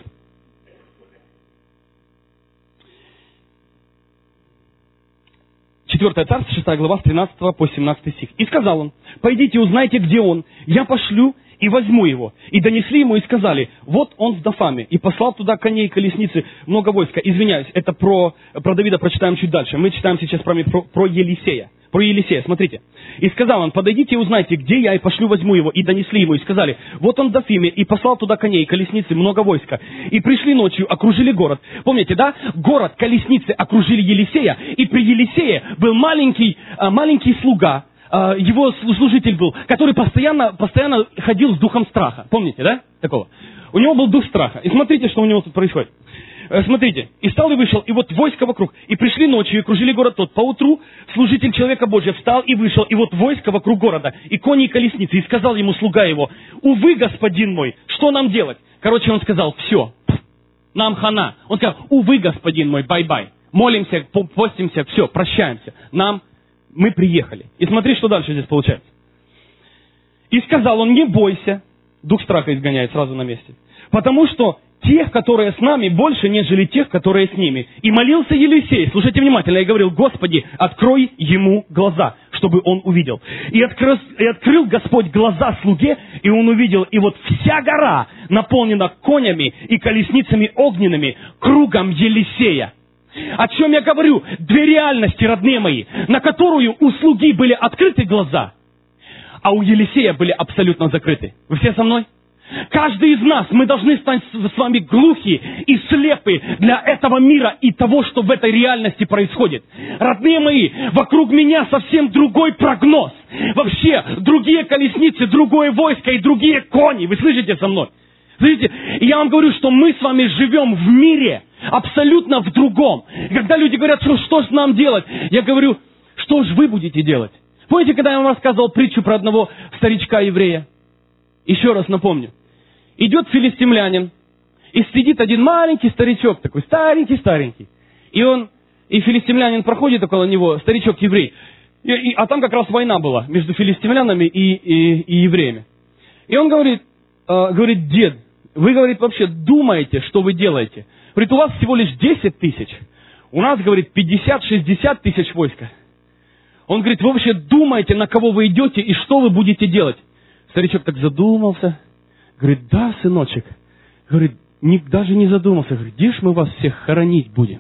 четвёртое царство, шестая глава, с тринадцатого по семнадцатый стих. И сказал он, пойдите, узнайте, где он, я пошлю и возьму его. И донесли ему и сказали, вот он в Дофаме. И послал туда коней, колесницы, много войска. Извиняюсь, это про, про Давида прочитаем чуть дальше. Мы читаем сейчас про, про, про Елисея. Про Елисея, смотрите. И сказал он, подойдите и узнайте, где я, и пошлю возьму его. И донесли ему, и сказали, вот он в Дофиме, и послал туда коней, колесницы, много войска. И пришли ночью, окружили город. Помните, да? Город, колесницы окружили Елисея, и при Елисее был маленький, маленький слуга, его служитель был, который постоянно, постоянно ходил с духом страха. Помните, да? Такого. У него был дух страха. И смотрите, что у него тут происходит. Смотрите, и встал и вышел, и вот войско вокруг, и пришли ночью, и кружили город тот. Поутру служитель человека Божия встал и вышел, и вот войско вокруг города, и кони, и колесницы, и сказал ему слуга его, увы, господин мой, что нам делать? Короче, он сказал, все, нам хана. Он сказал, увы, господин мой, бай-бай, молимся, постимся, все, прощаемся, нам, мы приехали. И смотри, что дальше здесь получается. И сказал он, не бойся, дух страха изгоняет сразу на месте, потому что тех, которые с нами, больше, нежели тех, которые с ними. И молился Елисей, слушайте внимательно, и говорил, Господи, открой ему глаза, чтобы он увидел. И открыл, и открыл Господь глаза слуге, и он увидел, и вот вся гора наполнена конями и колесницами огненными кругом Елисея. О чем я говорю? Две реальности, родные мои, на которую у слуги были открыты глаза, а у Елисея были абсолютно закрыты. Вы все со мной? Каждый из нас, мы должны стать с вами глухи и слепы для этого мира и того, что в этой реальности происходит. Родные мои, вокруг меня совсем другой прогноз. вообще другие колесницы, другое войско и другие кони. Вы слышите со мной? Слышите? И я вам говорю, что мы с вами живем в мире абсолютно в другом. И когда люди говорят, что что же нам делать, я говорю, что же вы будете делать? Помните, когда я вам рассказывал притчу про одного старичка-еврея? Еще раз напомню. Идет филистимлянин, и сидит один маленький старичок такой, старенький-старенький. И он, и филистимлянин проходит около него, старичок-еврей. И, и, а там как раз война была между филистимлянами и, и, и евреями. И он говорит, э, говорит, дед, вы, говорит, вообще думаете, что вы делаете? Говорит, у вас всего лишь десять тысяч. У нас, говорит, пятьдесят-шестьдесят тысяч войска. Он говорит, вы вообще думаете, на кого вы идете и что вы будете делать? Старичок так задумался. Говорит, да, сыночек. Говорит, не, даже не задумался. Говорит, где ж мы вас всех хоронить будем?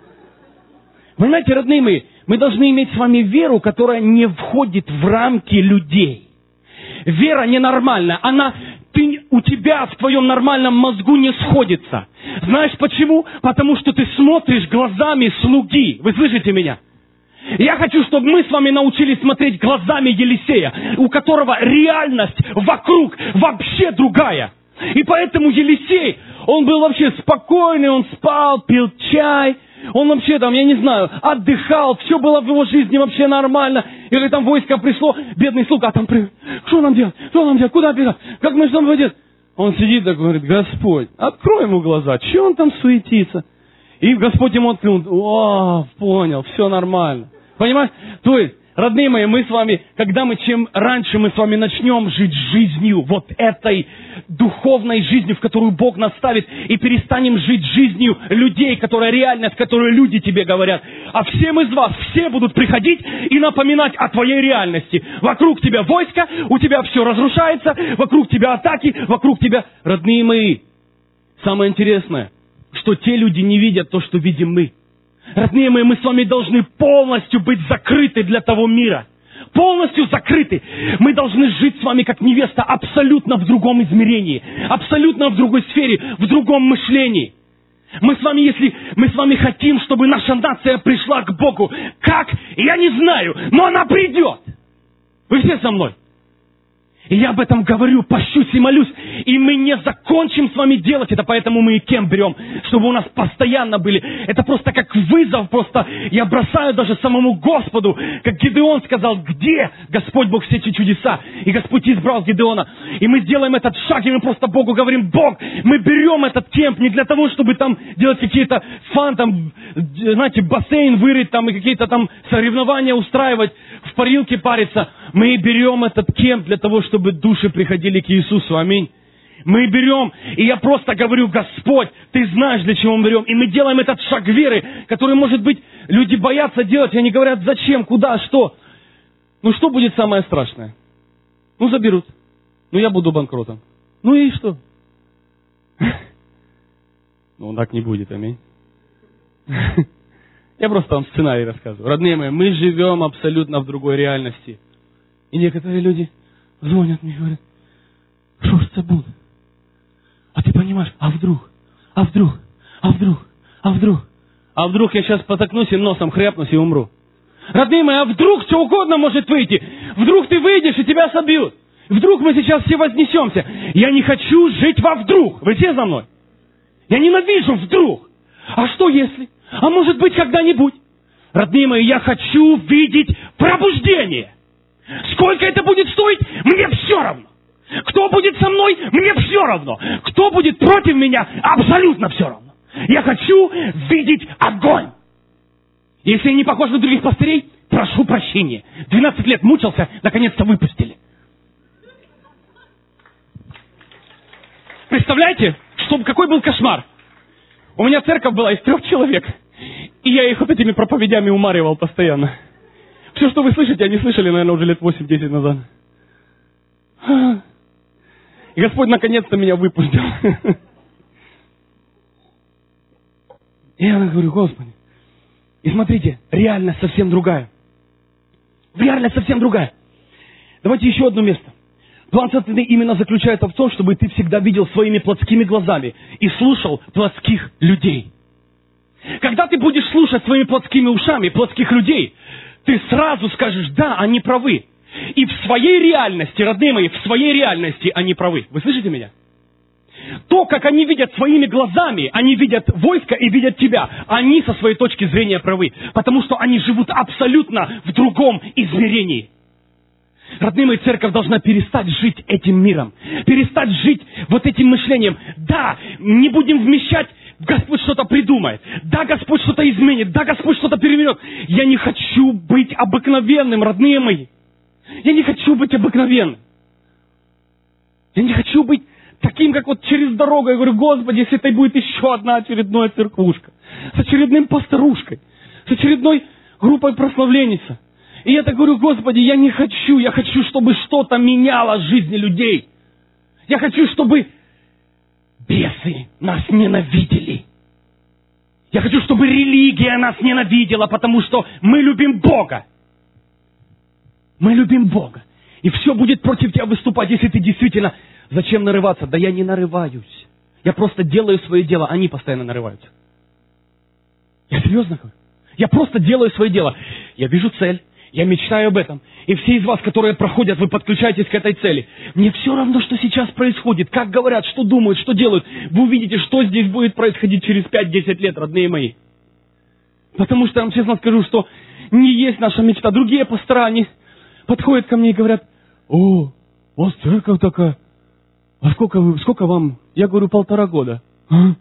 Вы знаете, родные мои, мы должны иметь с вами веру, которая не входит в рамки людей. Вера ненормальная. Она, ты, у тебя в твоем нормальном мозгу не сходится. Знаешь почему? Потому что ты смотришь глазами слуги. Вы слышите меня? Я хочу, чтобы мы с вами научились смотреть глазами Елисея, у которого реальность вокруг вообще другая. И поэтому Елисей, он был вообще спокойный, он спал, пил чай, он вообще там, я не знаю, отдыхал, все было в его жизни вообще нормально. Или там войско пришло, бедный слуга, а там, что нам делать, что нам делать, куда бежать, как мы что нам делать? Он сидит так, говорит, Господь, открой ему глаза, что он там суетится? И Господь ему открыл, о, понял, все нормально. Понимаешь? То есть, родные мои, мы с вами, когда мы, чем раньше мы с вами начнем жить жизнью, вот этой духовной жизнью, в которую Бог нас ставит, и перестанем жить жизнью людей, которая реальность, которую люди тебе говорят. А всем из вас, все будут приходить и напоминать о твоей реальности. Вокруг тебя войско, у тебя все разрушается, вокруг тебя атаки, вокруг тебя, родные мои. Самое интересное, что те люди не видят то, что видим мы. Родные мои, мы с вами должны полностью быть закрыты для того мира. Полностью закрыты. Мы должны жить с вами как невеста абсолютно в другом измерении. Абсолютно в другой сфере, в другом мышлении. Мы с вами, если мы с вами хотим, чтобы наша нация пришла к Богу, как? Я не знаю, но она придет. Вы все со мной? И я об этом говорю, пощусь и молюсь. И мы не закончим с вами делать это, поэтому мы и кем берем, чтобы у нас постоянно были. Это просто как вызов, просто я бросаю даже самому Господу, как Гидеон сказал, где Господь Бог все эти чудеса? И Господь избрал Гидеона. И мы сделаем этот шаг, и мы просто Богу говорим, Бог, мы берем этот кемп не для того, чтобы там делать какие-то фан, там, знаете, бассейн вырыть, там, и какие-то там соревнования устраивать, в парилке париться. Мы берем этот кемп для того, чтобы души приходили к Иисусу. Аминь. Мы берем, и я просто говорю, Господь, Ты знаешь, для чего мы берем. И мы делаем этот шаг веры, который, может быть, люди боятся делать, и они говорят, зачем, куда, что. Ну, что будет самое страшное? Ну, заберут. Ну, я буду банкротом. Ну и что? Ну, так не будет, аминь. Я просто вам сценарий рассказываю. Родные мои, мы живем абсолютно в другой реальности. И некоторые люди звонят мне и говорят, что ж это будет? А ты понимаешь, а вдруг, а вдруг, а вдруг, а вдруг, а вдруг я сейчас потокнусь и носом хряпнусь и умру. Родные мои, а вдруг что угодно может выйти? Вдруг ты выйдешь и тебя собьют. Вдруг мы сейчас все вознесемся. Я не хочу жить во вдруг. Вы все за мной? Я ненавижу вдруг. А что если? А может быть когда-нибудь? Родные мои, я хочу видеть пробуждение. Сколько это будет стоить, мне все равно. Кто будет со мной, мне все равно. Кто будет против меня, абсолютно все равно. Я хочу видеть огонь. Если я не похож на других пастырей, прошу прощения. двенадцать лет мучился, наконец-то выпустили. Представляете, что, какой был кошмар? У меня церковь была из трех человек, и я их вот этими проповедями умаривал постоянно. Все, что вы слышите, они слышали, наверное, уже лет восемь-десять назад. И Господь наконец-то меня выпустил. И я говорю, Господи. И смотрите, реальность совсем другая. Реальность совсем другая. Давайте еще одно место. План сатаны именно заключается в том, чтобы ты всегда видел своими плотскими глазами и слушал плотских людей. Когда ты будешь слушать своими плотскими ушами плотских людей, ты сразу скажешь, да, они правы. И в своей реальности, родные мои, в своей реальности они правы. Вы слышите меня? То, как они видят своими глазами, они видят войско и видят тебя. Они со своей точки зрения правы. Потому что они живут абсолютно в другом измерении. Родные мои, церковь должна перестать жить этим миром. Перестать жить вот этим мышлением. Да, не будем вмещать, Господь что-то придумает. Да, Господь что-то изменит. Да, Господь что-то перевернет. Я не хочу быть обыкновенным, родные мои. Я не хочу быть обыкновенным. Я не хочу быть таким, как вот через дорогу. Я говорю, Господи, если это будет еще одна очередная церквушка. С очередным пасторушкой. С очередной группой прославленница. И я так говорю, Господи, я не хочу, я хочу, чтобы что-то меняло жизни людей. Я хочу, чтобы бесы нас ненавидели. Я хочу, чтобы религия нас ненавидела, потому что мы любим Бога. Мы любим Бога. И все будет против тебя выступать, если ты действительно... Зачем нарываться? Да я не нарываюсь. Я просто делаю свое дело, они постоянно нарываются. Я серьезно говорю. Я просто делаю свое дело. Я вижу цель. Я мечтаю об этом. И все из вас, которые проходят, вы подключаетесь к этой цели. Мне все равно, что сейчас происходит, как говорят, что думают, что делают. Вы увидите, что здесь будет происходить через пять-десять лет, родные мои. Потому что я вам честно скажу, что не есть наша мечта. Другие пастора, они подходят ко мне и говорят, о, у вас церковь такая. А сколько, вы, сколько вам? Я говорю, полтора года. А?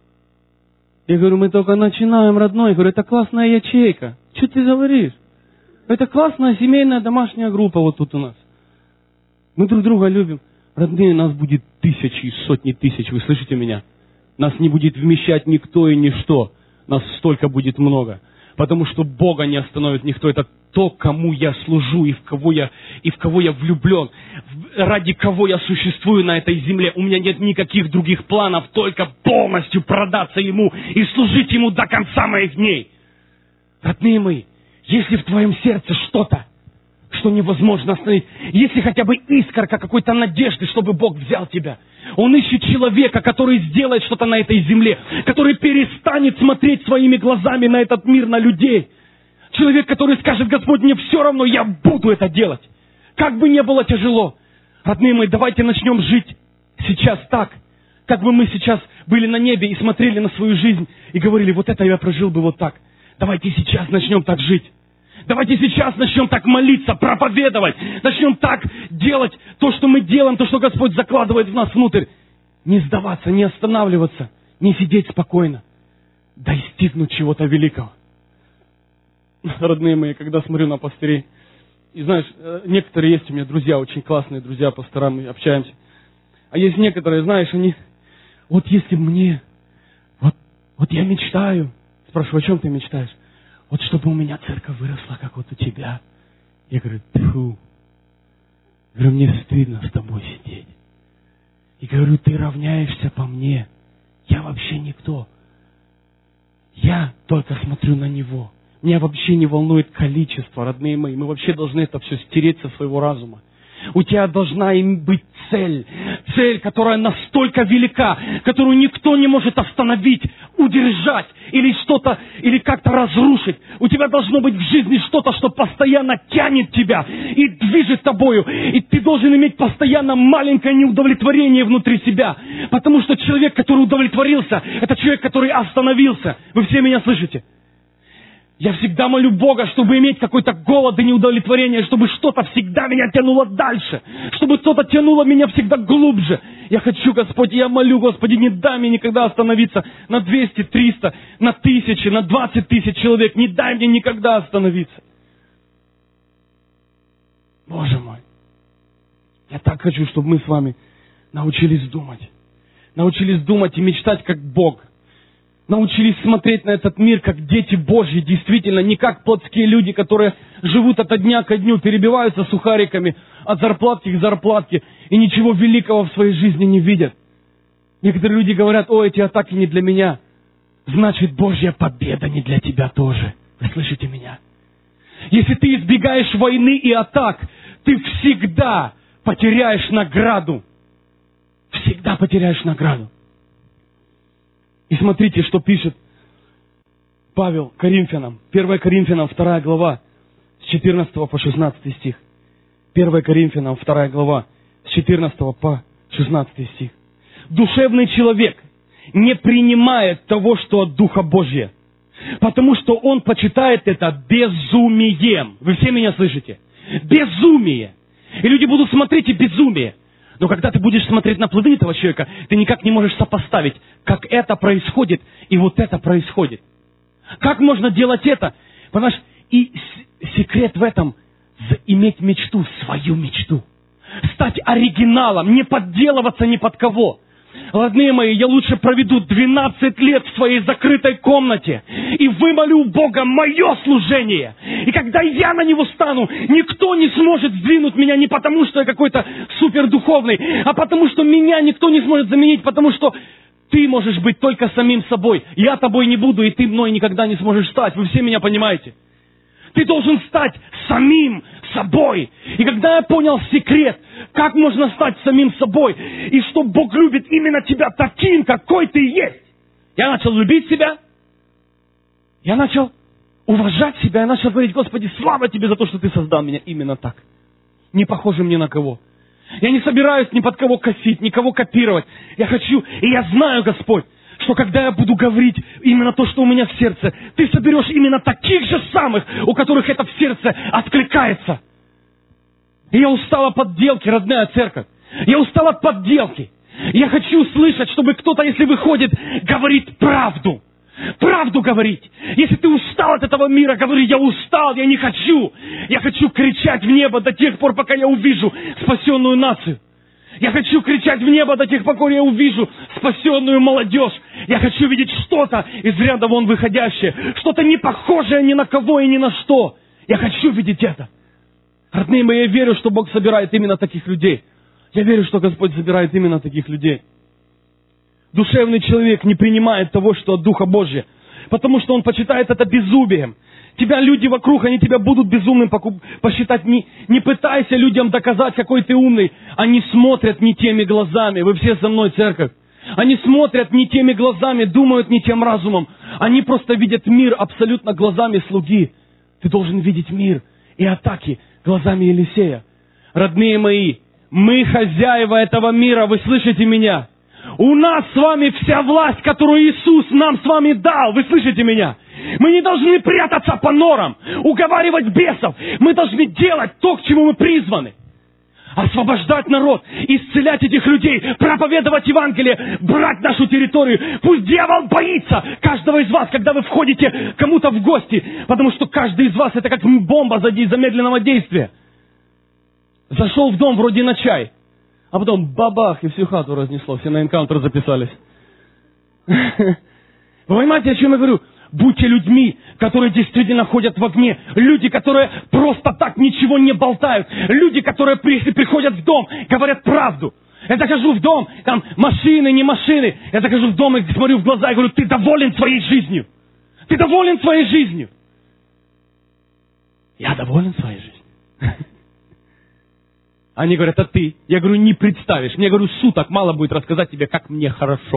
Я говорю, мы только начинаем, родной. Я говорю, это классная ячейка. Что ты говоришь? Это классная семейная домашняя группа вот тут у нас. Мы друг друга любим. Родные, нас будет тысячи, сотни тысяч, вы слышите меня? Нас не будет вмещать никто и ничто. Нас столько будет много. Потому что Бога не остановит никто. Это то, кому я служу и в кого я, и в кого я влюблен. Ради кого я существую на этой земле. У меня нет никаких других планов, только полностью продаться Ему и служить Ему до конца моих дней. Родные мои, если в твоем сердце что-то, что невозможно остановить, если хотя бы искорка какой-то надежды, чтобы Бог взял тебя, Он ищет человека, который сделает что-то на этой земле, который перестанет смотреть своими глазами на этот мир, на людей. Человек, который скажет, Господь, мне все равно, я буду это делать. Как бы ни было тяжело. Родные мои, давайте начнем жить сейчас так, как бы мы сейчас были на небе и смотрели на свою жизнь и говорили, вот это я прожил бы вот так. Давайте сейчас начнем так жить. Давайте сейчас начнем так молиться, проповедовать. Начнем так делать то, что мы делаем, то, что Господь закладывает в нас внутрь. Не сдаваться, не останавливаться, не сидеть спокойно. Достигнуть чего-то великого. Родные мои, когда смотрю на пастырей, и знаешь, некоторые есть у меня друзья, очень классные друзья, пастора, мы общаемся. А есть некоторые, знаешь, они, вот если мне, вот, вот я мечтаю, спрашиваю, о чем ты мечтаешь? Вот чтобы у меня церковь выросла, как вот у тебя. Я говорю, тьфу. Говорю, мне стыдно с тобой сидеть. И говорю, ты равняешься по мне. Я вообще никто. Я только смотрю на Него. Меня вообще не волнует количество, родные мои. Мы вообще должны это все стереть со своего разума. У тебя должна им быть цель. Цель, которая настолько велика, которую никто не может остановить, удержать или что-то, или как-то разрушить. У тебя должно быть в жизни что-то, что постоянно тянет тебя и движет тобою. И ты должен иметь постоянно маленькое неудовлетворение внутри себя. Потому что человек, который удовлетворился, это человек, который остановился. Вы все меня слышите? Я всегда молю Бога, чтобы иметь какой-то голод и неудовлетворение, чтобы что-то всегда меня тянуло дальше, чтобы что-то тянуло меня всегда глубже. Я хочу, Господь, я молю, Господи, не дай мне никогда остановиться на двести, триста, на тысячи, на двадцать тысяч человек. Не дай мне никогда остановиться. Боже мой, я так хочу, чтобы мы с вами научились думать. Научились думать и мечтать, как Бог. Научились смотреть на этот мир, как дети Божьи, действительно, не как плотские люди, которые живут от дня ко дню, перебиваются сухариками от зарплатки к зарплатке и ничего великого в своей жизни не видят. Некоторые люди говорят, о, эти атаки не для меня. Значит, Божья победа не для тебя тоже. Вы слышите меня? Если ты избегаешь войны и атак, ты всегда потеряешь награду. Всегда потеряешь награду. И смотрите, что пишет Павел Коринфянам. первое Коринфянам, вторая глава, с четырнадцатого по шестнадцатый стих. первое Коринфянам, вторая глава, с четырнадцатого по шестнадцатый стих. Душевный человек не принимает того, что от Духа Божия, потому что он почитает это безумием. Вы все меня слышите? Безумие. И люди будут смотреть и безумие. Но когда ты будешь смотреть на плоды этого человека, ты никак не можешь сопоставить, как это происходит и вот это происходит. Как можно делать это? Понимаешь, и секрет в этом – иметь мечту, свою мечту. Стать оригиналом, не подделываться ни под кого. Родные мои, я лучше проведу двенадцать лет в своей закрытой комнате и вымолю у Бога мое служение. И когда я на него стану, никто не сможет сдвинуть меня не потому, что я какой-то супердуховный, а потому, что меня никто не сможет заменить, потому что ты можешь быть только самим собой. Я тобой не буду, и ты мной никогда не сможешь стать. Вы все меня понимаете? Ты должен стать самим собой. И когда я понял секрет, как можно стать самим собой, и что Бог любит именно тебя таким, какой ты есть, я начал любить себя, я начал уважать себя, я начал говорить: Господи, слава Тебе за то, что Ты создал меня именно так, не похожим ни на кого. Я не собираюсь ни под кого косить, никого копировать. Я хочу, и я знаю, Господь, что когда я буду говорить именно то, что у меня в сердце, Ты соберешь именно таких же самых, у которых это в сердце откликается. И я устал от подделки, родная церковь. Я устал от подделки. Я хочу слышать, чтобы кто-то, если выходит, говорит правду. Правду говорить. Если ты устал от этого мира, говори: я устал, я не хочу. Я хочу кричать в небо до тех пор, пока я увижу спасенную нацию. Я хочу кричать в небо до тех пор, пока я увижу спасенную молодежь. Я хочу видеть что-то из ряда вон выходящее. Что-то не похожее ни на кого и ни на что. Я хочу видеть это. Родные мои, я верю, что Бог собирает именно таких людей. Я верю, что Господь собирает именно таких людей. Душевный человек не принимает того, что от Духа Божия, потому что он почитает это безумием. Тебя люди вокруг, они тебя будут безумным посчитать. Не, не пытайся людям доказать, какой ты умный. Они смотрят не теми глазами. Вы все со мной, церковь. Они смотрят не теми глазами, думают не тем разумом. Они просто видят мир абсолютно глазами слуги. Ты должен видеть мир и атаки глазами Елисея. Родные мои, мы хозяева этого мира, вы слышите меня? У нас с вами вся власть, которую Иисус нам с вами дал. Вы слышите меня? Мы не должны прятаться по норам, уговаривать бесов. Мы должны делать то, к чему мы призваны. Освобождать народ, исцелять этих людей, проповедовать Евангелие, брать нашу территорию. Пусть дьявол боится каждого из вас, когда вы входите кому-то в гости, потому что каждый из вас это как бомба замедленного действия. Зашел в дом вроде на чай, а потом бабах, и всю хату разнесло, все на энкаунтер записались. Вы понимаете, о чем я говорю? Будьте людьми, которые действительно ходят в огне. Люди, которые просто так ничего не болтают. Люди, которые, если приходят в дом, говорят правду. Я захожу в дом, там машины, не машины. Я захожу в дом и смотрю в глаза и говорю: ты доволен своей жизнью? Ты доволен своей жизнью? Я доволен своей жизнью. Они говорят: а ты? Я говорю: не представишь. Мне, говорю, суток мало будет рассказать тебе, как мне хорошо.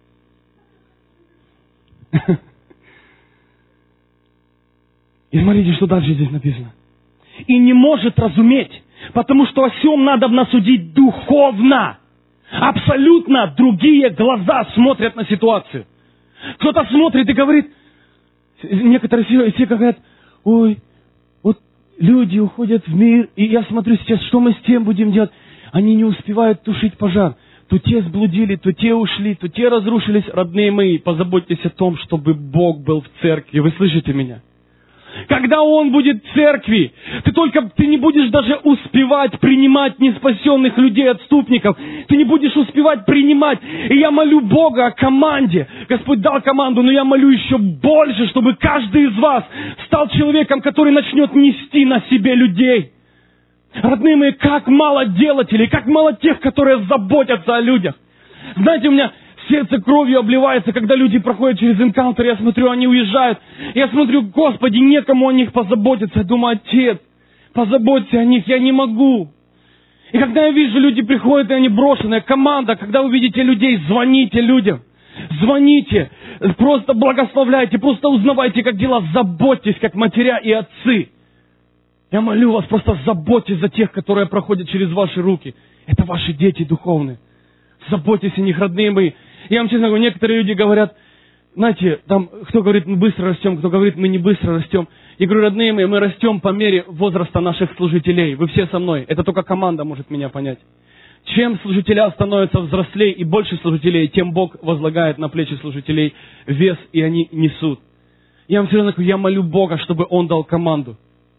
И смотрите, что дальше здесь написано. И не может разуметь, потому что о сем надобно судить духовно. Абсолютно другие глаза смотрят на ситуацию. Кто-то смотрит и говорит, некоторые все говорят: ой, вот люди уходят в мир, и я смотрю сейчас, что мы с тем будем делать. Они не успевают тушить пожар. То те сблудили, то те ушли, то те разрушились. Родные мои, позаботьтесь о том, чтобы Бог был в церкви. Вы слышите меня? Когда Он будет в церкви, ты только, ты не будешь даже успевать принимать неспасенных людей, отступников. Ты не будешь успевать принимать. И я молю Бога о команде. Господь дал команду, но я молю еще больше, чтобы каждый из вас стал человеком, который начнет нести на себе людей. Родные мои, как мало делателей, как мало тех, которые заботятся о людях. Знаете, у меня сердце кровью обливается, когда люди проходят через энкаунтер, я смотрю, они уезжают. Я смотрю: Господи, некому о них позаботиться. Я думаю: Отец, позаботься о них, я не могу. И когда я вижу, люди приходят, и они брошенные, команда, когда вы видите людей, звоните людям. Звоните, просто благословляйте, просто узнавайте, как дела, заботьтесь, как матеря и отцы. Я молю вас, просто заботьтесь за тех, которые проходят через ваши руки. Это ваши дети духовные. Заботьтесь о них, родные мои. Я вам честно говорю, некоторые люди говорят, знаете, там, кто говорит, мы быстро растем, кто говорит, мы не быстро растем. Я говорю, родные мои, мы растем по мере возраста наших служителей. Вы все со мной. Это только команда может меня понять. Чем служителя становятся взрослее и больше служителей, тем Бог возлагает на плечи служителей вес, и они несут. Я вам серьезно говорю, я молю Бога, чтобы Он дал команду.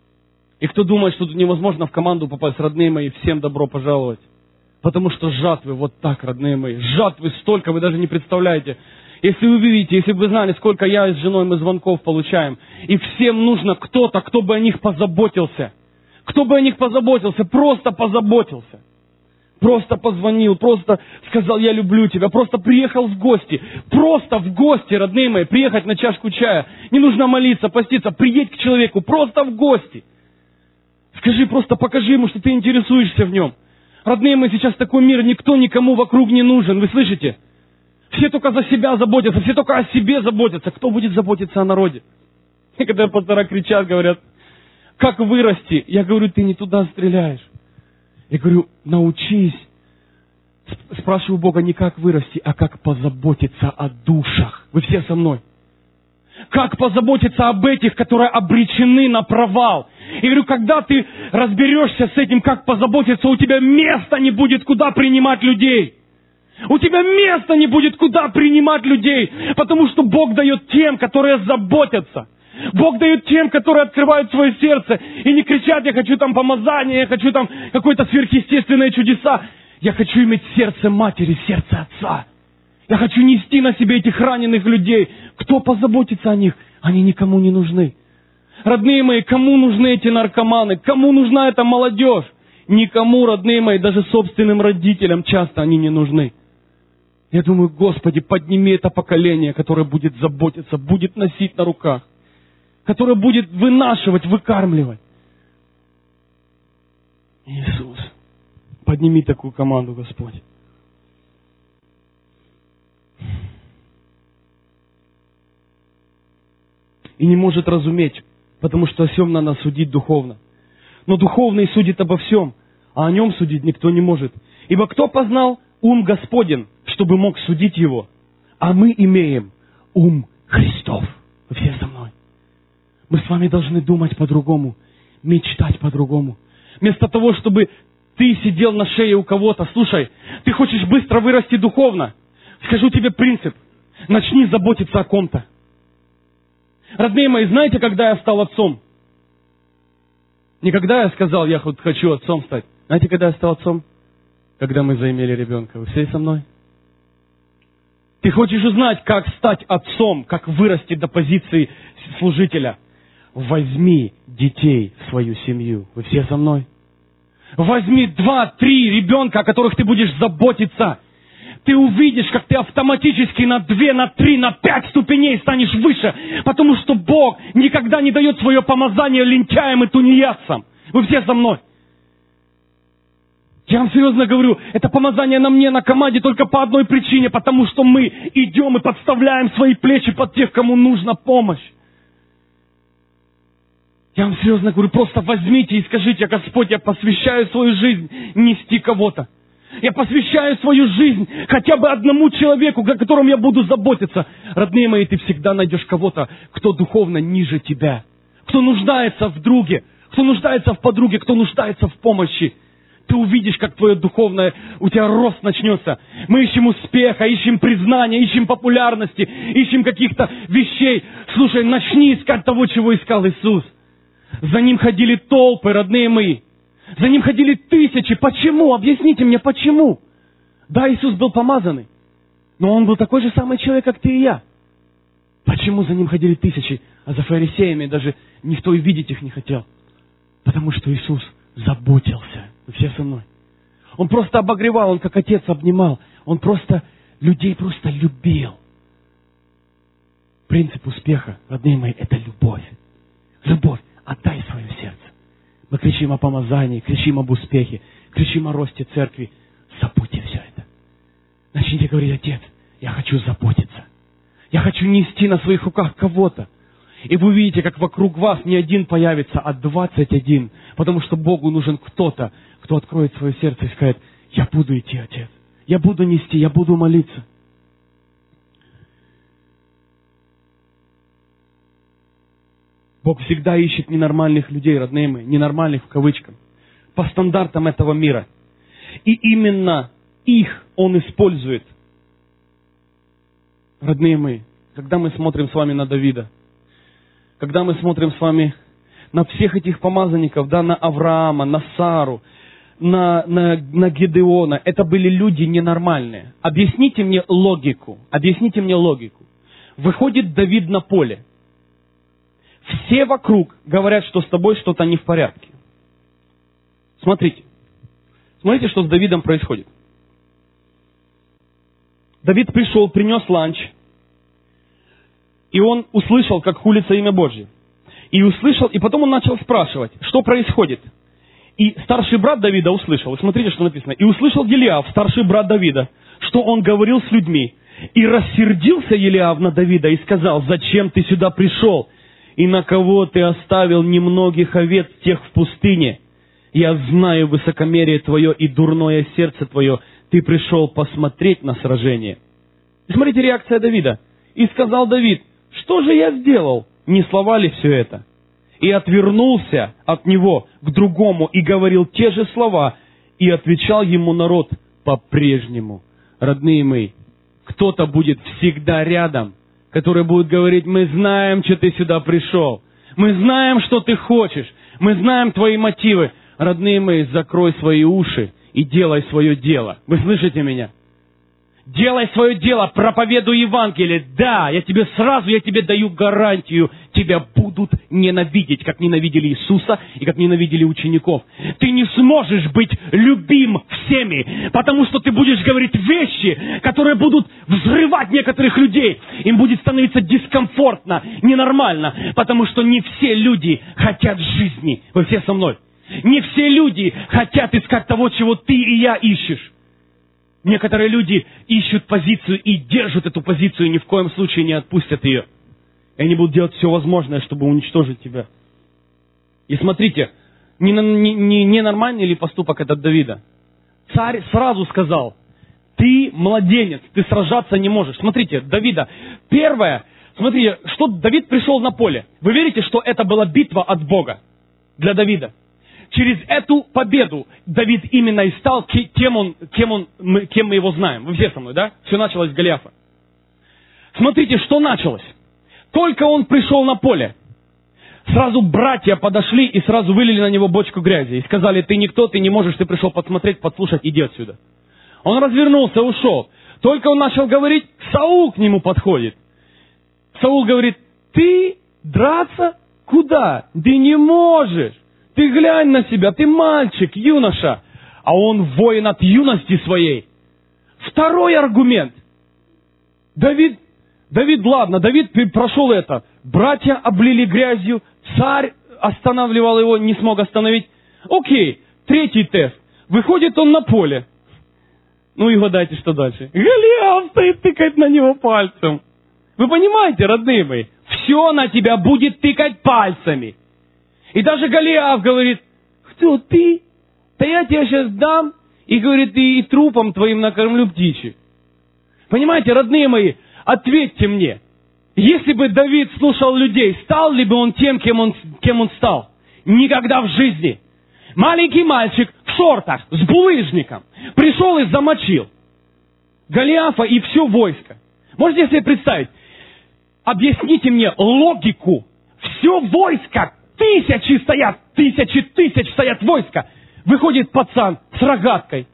И кто думает, что тут невозможно в команду попасть, родные мои, всем добро пожаловать. Потому что жатвы вот так, родные мои. Жатвы столько, вы даже не представляете. Если вы видите, если бы вы знали, сколько я с женой мы звонков получаем. И всем нужно кто-то, кто бы о них позаботился. Кто бы о них позаботился, просто позаботился. Просто позвонил, просто сказал, я люблю тебя, просто приехал в гости. Просто в гости, родные мои, приехать на чашку чая. Не нужно молиться, поститься, приедь к человеку, просто в гости. Скажи, просто покажи ему, что ты интересуешься в нем. Родные мои, сейчас такой мир, никто никому вокруг не нужен, вы слышите? Все только за себя заботятся, все только о себе заботятся. Кто будет заботиться о народе? И когда пастора кричат, говорят, как вырасти? Я говорю, ты не туда стреляешь. Я говорю, научись. Спрашиваю Бога не как вырасти, а как позаботиться о душах. Вы все со мной. Как позаботиться об этих, которые обречены на провал. И говорю, когда ты разберешься с этим, как позаботиться, у тебя места не будет, куда принимать людей. У тебя места не будет, куда принимать людей. Потому что Бог дает тем, которые заботятся. Бог дает тем, которые открывают свое сердце и не кричат, я хочу там помазание, я хочу там какое-то сверхъестественное чудеса. Я хочу иметь сердце матери, сердце отца. Я хочу нести на себе этих раненых людей. Кто позаботится о них? Они никому не нужны. Родные мои, кому нужны эти наркоманы? Кому нужна эта молодежь? Никому, родные мои, даже собственным родителям часто они не нужны. Я думаю, Господи, подними это поколение, которое будет заботиться, будет носить на руках, которое будет вынашивать, выкармливать. Иисус, подними такую команду, Господь. И не может разуметь, потому что о всем надо судить духовно. Но духовный судит обо всем, а о нем судить никто не может. Ибо кто познал ум Господен, чтобы мог судить его? А мы имеем ум Христов. Вы все со мной. Мы с вами должны думать по-другому, мечтать по-другому. Вместо того, чтобы ты сидел на шее у кого-то, слушай, ты хочешь быстро вырасти духовно? Скажу тебе принцип. Начни заботиться о ком-то. Родные мои, знаете, когда я стал отцом? Не когда я сказал, я хоть хочу отцом стать. Знаете, когда я стал отцом? Когда мы заимели ребенка. Вы все со мной? Ты хочешь узнать, как стать отцом, как вырасти до позиции служителя? Возьми детей в свою семью. Вы все со мной? Возьми два-три ребенка, о которых ты будешь заботиться. Ты увидишь, как ты автоматически на две, на три, на пять ступеней станешь выше, потому что Бог никогда не дает свое помазание лентяям и тунеядцам. Вы все со мной? Я вам серьезно говорю, это помазание на мне, на команде только по одной причине, потому что мы идем и подставляем свои плечи под тех, кому нужна помощь. Я вам серьезно говорю, просто возьмите и скажите, Господь, я посвящаю свою жизнь нести кого-то. Я посвящаю свою жизнь хотя бы одному человеку, о котором я буду заботиться. Родные мои, ты всегда найдешь кого-то, кто духовно ниже тебя. Кто нуждается в друге, кто нуждается в подруге, кто нуждается в помощи. Ты увидишь, как твое духовное, у тебя рост начнется. Мы ищем успеха, ищем признания, ищем популярности, ищем каких-то вещей. Слушай, начни искать того, чего искал Иисус. За Ним ходили толпы, родные мои. За Ним ходили тысячи. Почему? Объясните мне, почему? Да, Иисус был помазанный. Но Он был такой же самый человек, как ты и я. Почему за Ним ходили тысячи, а за фарисеями даже никто и видеть их не хотел? Потому что Иисус заботился. Вы все со мной? Он просто обогревал, Он как отец обнимал. Он просто людей просто любил. Принцип успеха, родные мои, это любовь. Любовь. Отдай свое сердце. Мы кричим о помазании, кричим об успехе, кричим о росте церкви. Забудьте все это. Начните говорить: Отец, я хочу заботиться. Я хочу нести на своих руках кого-то. И вы увидите, как вокруг вас не один появится, а двадцать один. Потому что Богу нужен кто-то, кто откроет свое сердце и скажет: я буду идти, Отец. Я буду нести, я буду молиться. Бог всегда ищет ненормальных людей, родные мои, ненормальных в кавычках, по стандартам этого мира. И именно их Он использует. Родные мои, когда мы смотрим с вами на Давида, когда мы смотрим с вами на всех этих помазанников, да, на Авраама, на Сару, на, на, на Гедеона, это были люди ненормальные. Объясните мне логику, объясните мне логику. Выходит Давид на поле. Все вокруг говорят, что с тобой что-то не в порядке. Смотрите. Смотрите, что с Давидом происходит. Давид пришел, принес ланч. И он услышал, как хулится имя Божье. И услышал, и потом он начал спрашивать, что происходит. И старший брат Давида услышал. И смотрите, что написано. И услышал Елиав, старший брат Давида, что он говорил с людьми. И рассердился Елиав на Давида и сказал: зачем ты сюда пришел? И на кого ты оставил немногих овец тех в пустыне? Я знаю высокомерие твое и дурное сердце твое. Ты пришел посмотреть на сражение. И смотрите, реакция Давида. И сказал Давид: что же я сделал? Не слова ли все это? И отвернулся от него к другому и говорил те же слова. И отвечал ему народ по-прежнему. Родные мои, кто-то будет всегда рядом, который будет говорить: мы знаем, что ты сюда пришел. Мы знаем, что ты хочешь. Мы знаем твои мотивы. Родные мои, закрой свои уши и делай свое дело. Вы слышите меня? Делай свое дело, проповедуй Евангелие. Да, я тебе сразу, я тебе даю гарантию. Тебя будут ненавидеть, как ненавидели Иисуса и как ненавидели учеников. Ты не сможешь быть любим всеми, потому что ты будешь говорить вещи, которые будут взрывать некоторых людей. Им будет становиться дискомфортно, ненормально, потому что не все люди хотят жизни. Вы все со мной? Не все люди хотят искать того, чего ты и я ищешь. Некоторые люди ищут позицию и держат эту позицию, и ни в коем случае не отпустят ее. И они будут делать все возможное, чтобы уничтожить тебя. И смотрите, не, не, не, не нормальный ли поступок этот Давида? Царь сразу сказал: ты младенец, ты сражаться не можешь. Смотрите, Давида, первое, смотрите, что Давид пришел на поле. Вы верите, что это была битва от Бога для Давида? Через эту победу Давид именно и стал кем, он, кем, он, кем мы его знаем. Вы все со мной, да? Все началось с Голиафа. Смотрите, что началось. Только он пришел на поле. Сразу братья подошли и сразу вылили на него бочку грязи. И сказали: ты никто, ты не можешь, ты пришел подсмотреть, подслушать, иди отсюда. Он развернулся, ушел. Только он начал говорить, Саул к нему подходит. Саул говорит: ты драться? Куда? Ты не можешь. Ты глянь на себя, ты мальчик, юноша. А он воин от юности своей. Второй аргумент. Давид, Давид, ладно, Давид прошел это. Братья облили грязью, царь останавливал его, не смог остановить. Окей, третий тест. Выходит он на поле. Ну и угадайте, что дальше. Голиаф стоит, тыкать на него пальцем. Вы понимаете, родные мои? Все на тебя будет тыкать пальцами. И даже Голиаф говорит: кто ты? Да я тебе сейчас дам, и говорит, и, и трупом твоим накормлю птичек. Понимаете, родные мои, ответьте мне, если бы Давид слушал людей, стал ли бы он тем, кем он, кем он стал? Никогда в жизни. Маленький мальчик в шортах, с булыжником, пришел и замочил Голиафа и все войско. Можете себе представить? Объясните мне логику. Все войско, тысячи стоят, тысячи тысяч стоят войска. Выходит пацан с рогаткой,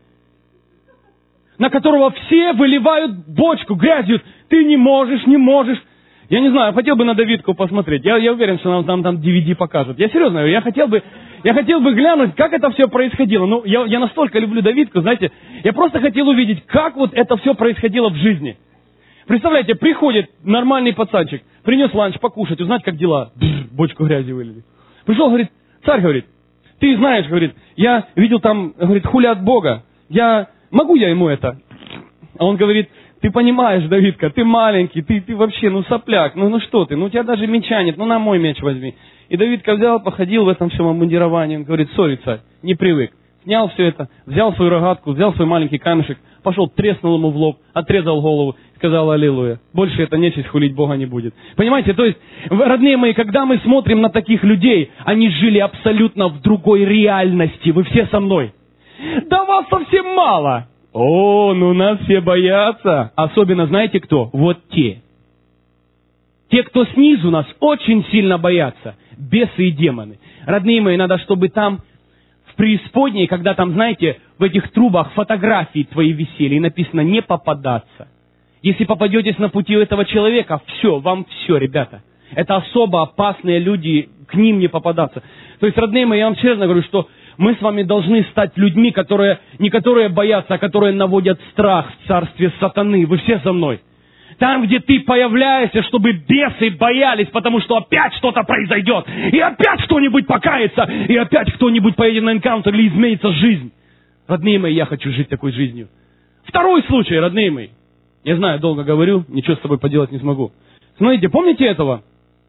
на которого все выливают бочку грязью. Ты не можешь, не можешь. Я не знаю, хотел бы на Давидку посмотреть. Я, я уверен, что нам, нам там ди ви ди покажут. Я серьезно, я хотел бы, я хотел бы глянуть, как это все происходило. Ну, я, я настолько люблю Давидку, знаете, я просто хотел увидеть, как вот это все происходило в жизни. Представляете, приходит нормальный пацанчик, принес ланч покушать, узнать, как дела. Бжж, бочку грязи вылили. Пришел, говорит, царь говорит, ты знаешь, говорит, я видел там, говорит, хулят Бога. Я, могу я ему это? А он говорит, Ты понимаешь, Давидка, ты маленький, ты, ты вообще, ну сопляк, ну, ну что ты, ну у тебя даже меча нет, ну на мой меч возьми. И Давидка взял, походил в этом всем обмундировании, он говорит, сори, царь, не привык. Снял все это, взял свою рогатку, взял свой маленький камешек, пошел, треснул ему в лоб, отрезал голову, сказал аллилуйя. Больше эта нечисть хулить Бога не будет. Понимаете, то есть, родные мои, когда мы смотрим на таких людей, они жили абсолютно в другой реальности. Вы все со мной? Да вас совсем мало. О, ну нас все боятся. Особенно знаете кто? Вот те. Те, кто снизу нас очень сильно боятся. Бесы и демоны. Родные мои, надо, чтобы там в преисподней, когда там, знаете, в этих трубах фотографии твои висели, и написано «не попадаться». Если попадетесь на пути у этого человека, все, вам все, ребята. Это особо опасные люди, к ним не попадаться. То есть, родные мои, я вам честно говорю, что мы с вами должны стать людьми, которые, не которые боятся, а которые наводят страх в царстве сатаны. Вы все со мной. Там, где ты появляешься, чтобы бесы боялись, потому что опять что-то произойдет. И опять кто-нибудь покается. И опять кто-нибудь поедет на энкаунтер или изменится жизнь. Родные мои, я хочу жить такой жизнью. Второй случай, родные мои. Я знаю, долго говорю, ничего с тобой поделать не смогу. Смотрите, помните этого?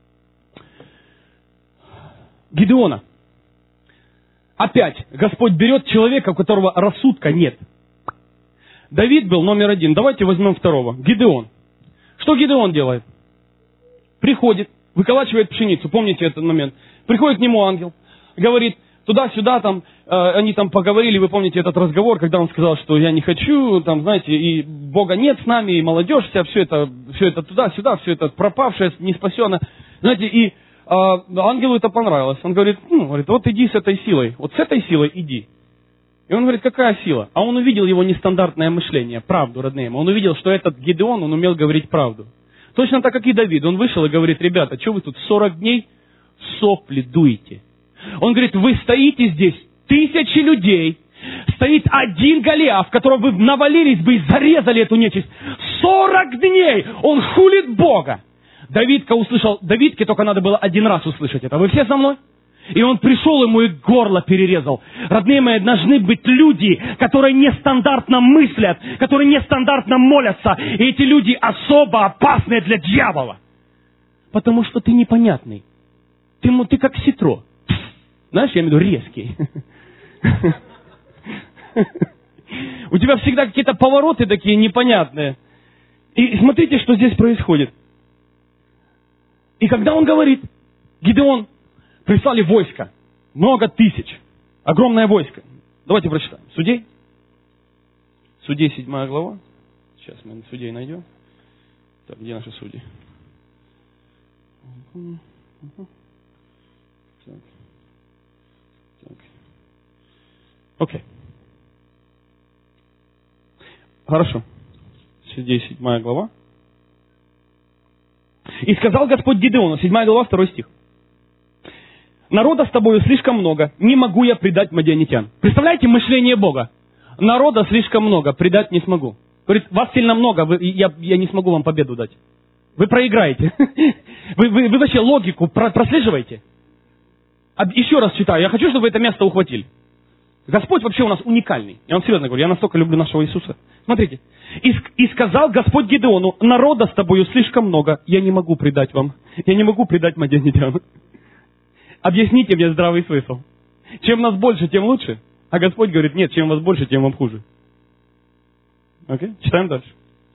Гидеона. Опять Господь берет человека, у которого рассудка нет. Давид был номер один. Давайте возьмем второго. Гидеон. Что Гидеон делает? Приходит, выколачивает пшеницу. Помните этот момент? Приходит к нему ангел, говорит, туда-сюда, там, э, они там поговорили, вы помните этот разговор, когда он сказал, что я не хочу, там, знаете, и Бога нет с нами, и молодежь вся, все это, все это туда-сюда, все это пропавшее, не спасено. Знаете, и э, ангелу это понравилось. Он говорит, ну, говорит, вот иди с этой силой, вот с этой силой иди. И он говорит, какая сила? А он увидел его нестандартное мышление, правду, родные. Он увидел, что этот Гидеон, он умел говорить правду. Точно так, как и Давид. Он вышел и говорит, ребята, что вы тут сорок дней сопли дуете? Он говорит, вы стоите здесь, тысячи людей, стоит один Голиаф, которого вы навалились бы и зарезали эту нечисть. сорок дней он хулит Бога. Давидка услышал, Давидке только надо было один раз услышать это. Вы все со мной? И он пришел, ему и горло перерезал. Родные мои, должны быть люди, которые нестандартно мыслят, которые нестандартно молятся. И эти люди особо опасные для дьявола. Потому что ты непонятный. Ты, ну, ты как ситро. Знаешь, я имею в виду резкий. У тебя всегда какие-то повороты такие непонятные. И смотрите, что здесь происходит. И когда он говорит, Гидеон, прислали войско, много тысяч, огромное войско. Давайте прочитаем. Судей. Судей, седьмая глава. Сейчас мы судей найдем. Так, где наши судьи? Так. Так. Окей. Хорошо. Судей, седьмая глава. И сказал Господь Гидеону, седьмая глава, второй стих. Народа с тобою слишком много, не могу я предать мадианитян. Представляете мышление Бога? Народа слишком много, предать не смогу. Говорит, вас сильно много, вы, я, я не смогу вам победу дать. Вы проиграете. Вы, вы, вы вообще логику прослеживаете? Еще раз читаю, я хочу, чтобы вы это место ухватили. Господь вообще у нас уникальный. Я вам серьезно говорю, я настолько люблю нашего Иисуса. Смотрите. И, и сказал Господь Гидеону, народа с тобою слишком много, я не могу предать вам. Я не могу предать мадианитян. Объясните мне здравый смысл. Чем нас больше, тем лучше. А Господь говорит, нет, чем вас больше, тем вам хуже. Окей? Читаем дальше.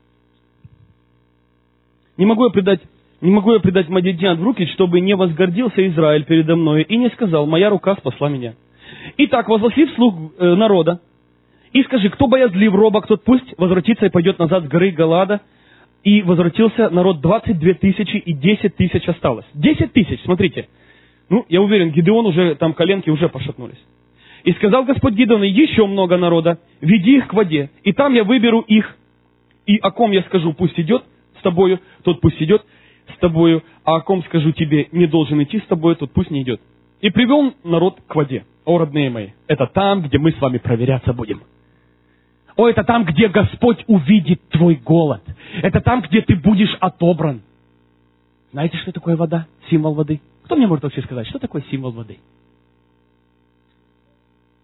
Не могу я предать, не могу я предать мадианитян в руки, чтобы не возгордился Израиль передо мной и не сказал, моя рука спасла меня. Итак, возгласи вслух э, народа и скажи, кто боязлив, робок, тот пусть возвратится и пойдет назад с горы Галада. И возвратился народ двадцать две тысячи и десять тысяч осталось. Десять тысяч, смотрите. Ну, я уверен, Гидеон уже, там коленки уже пошатнулись. И сказал Господь Гидеону, еще много народа, веди их к воде, и там я выберу их, и о ком я скажу, пусть идет с тобою, тот пусть идет с тобою, а о ком скажу тебе, не должен идти с тобою, тот пусть не идет. И привел народ к воде. О, родные мои, это там, где мы с вами проверяться будем. О, это там, где Господь увидит твой голод. Это там, где ты будешь отобран. Знаете, что такое вода? Символ воды. Кто мне может вообще сказать, что такое символ воды?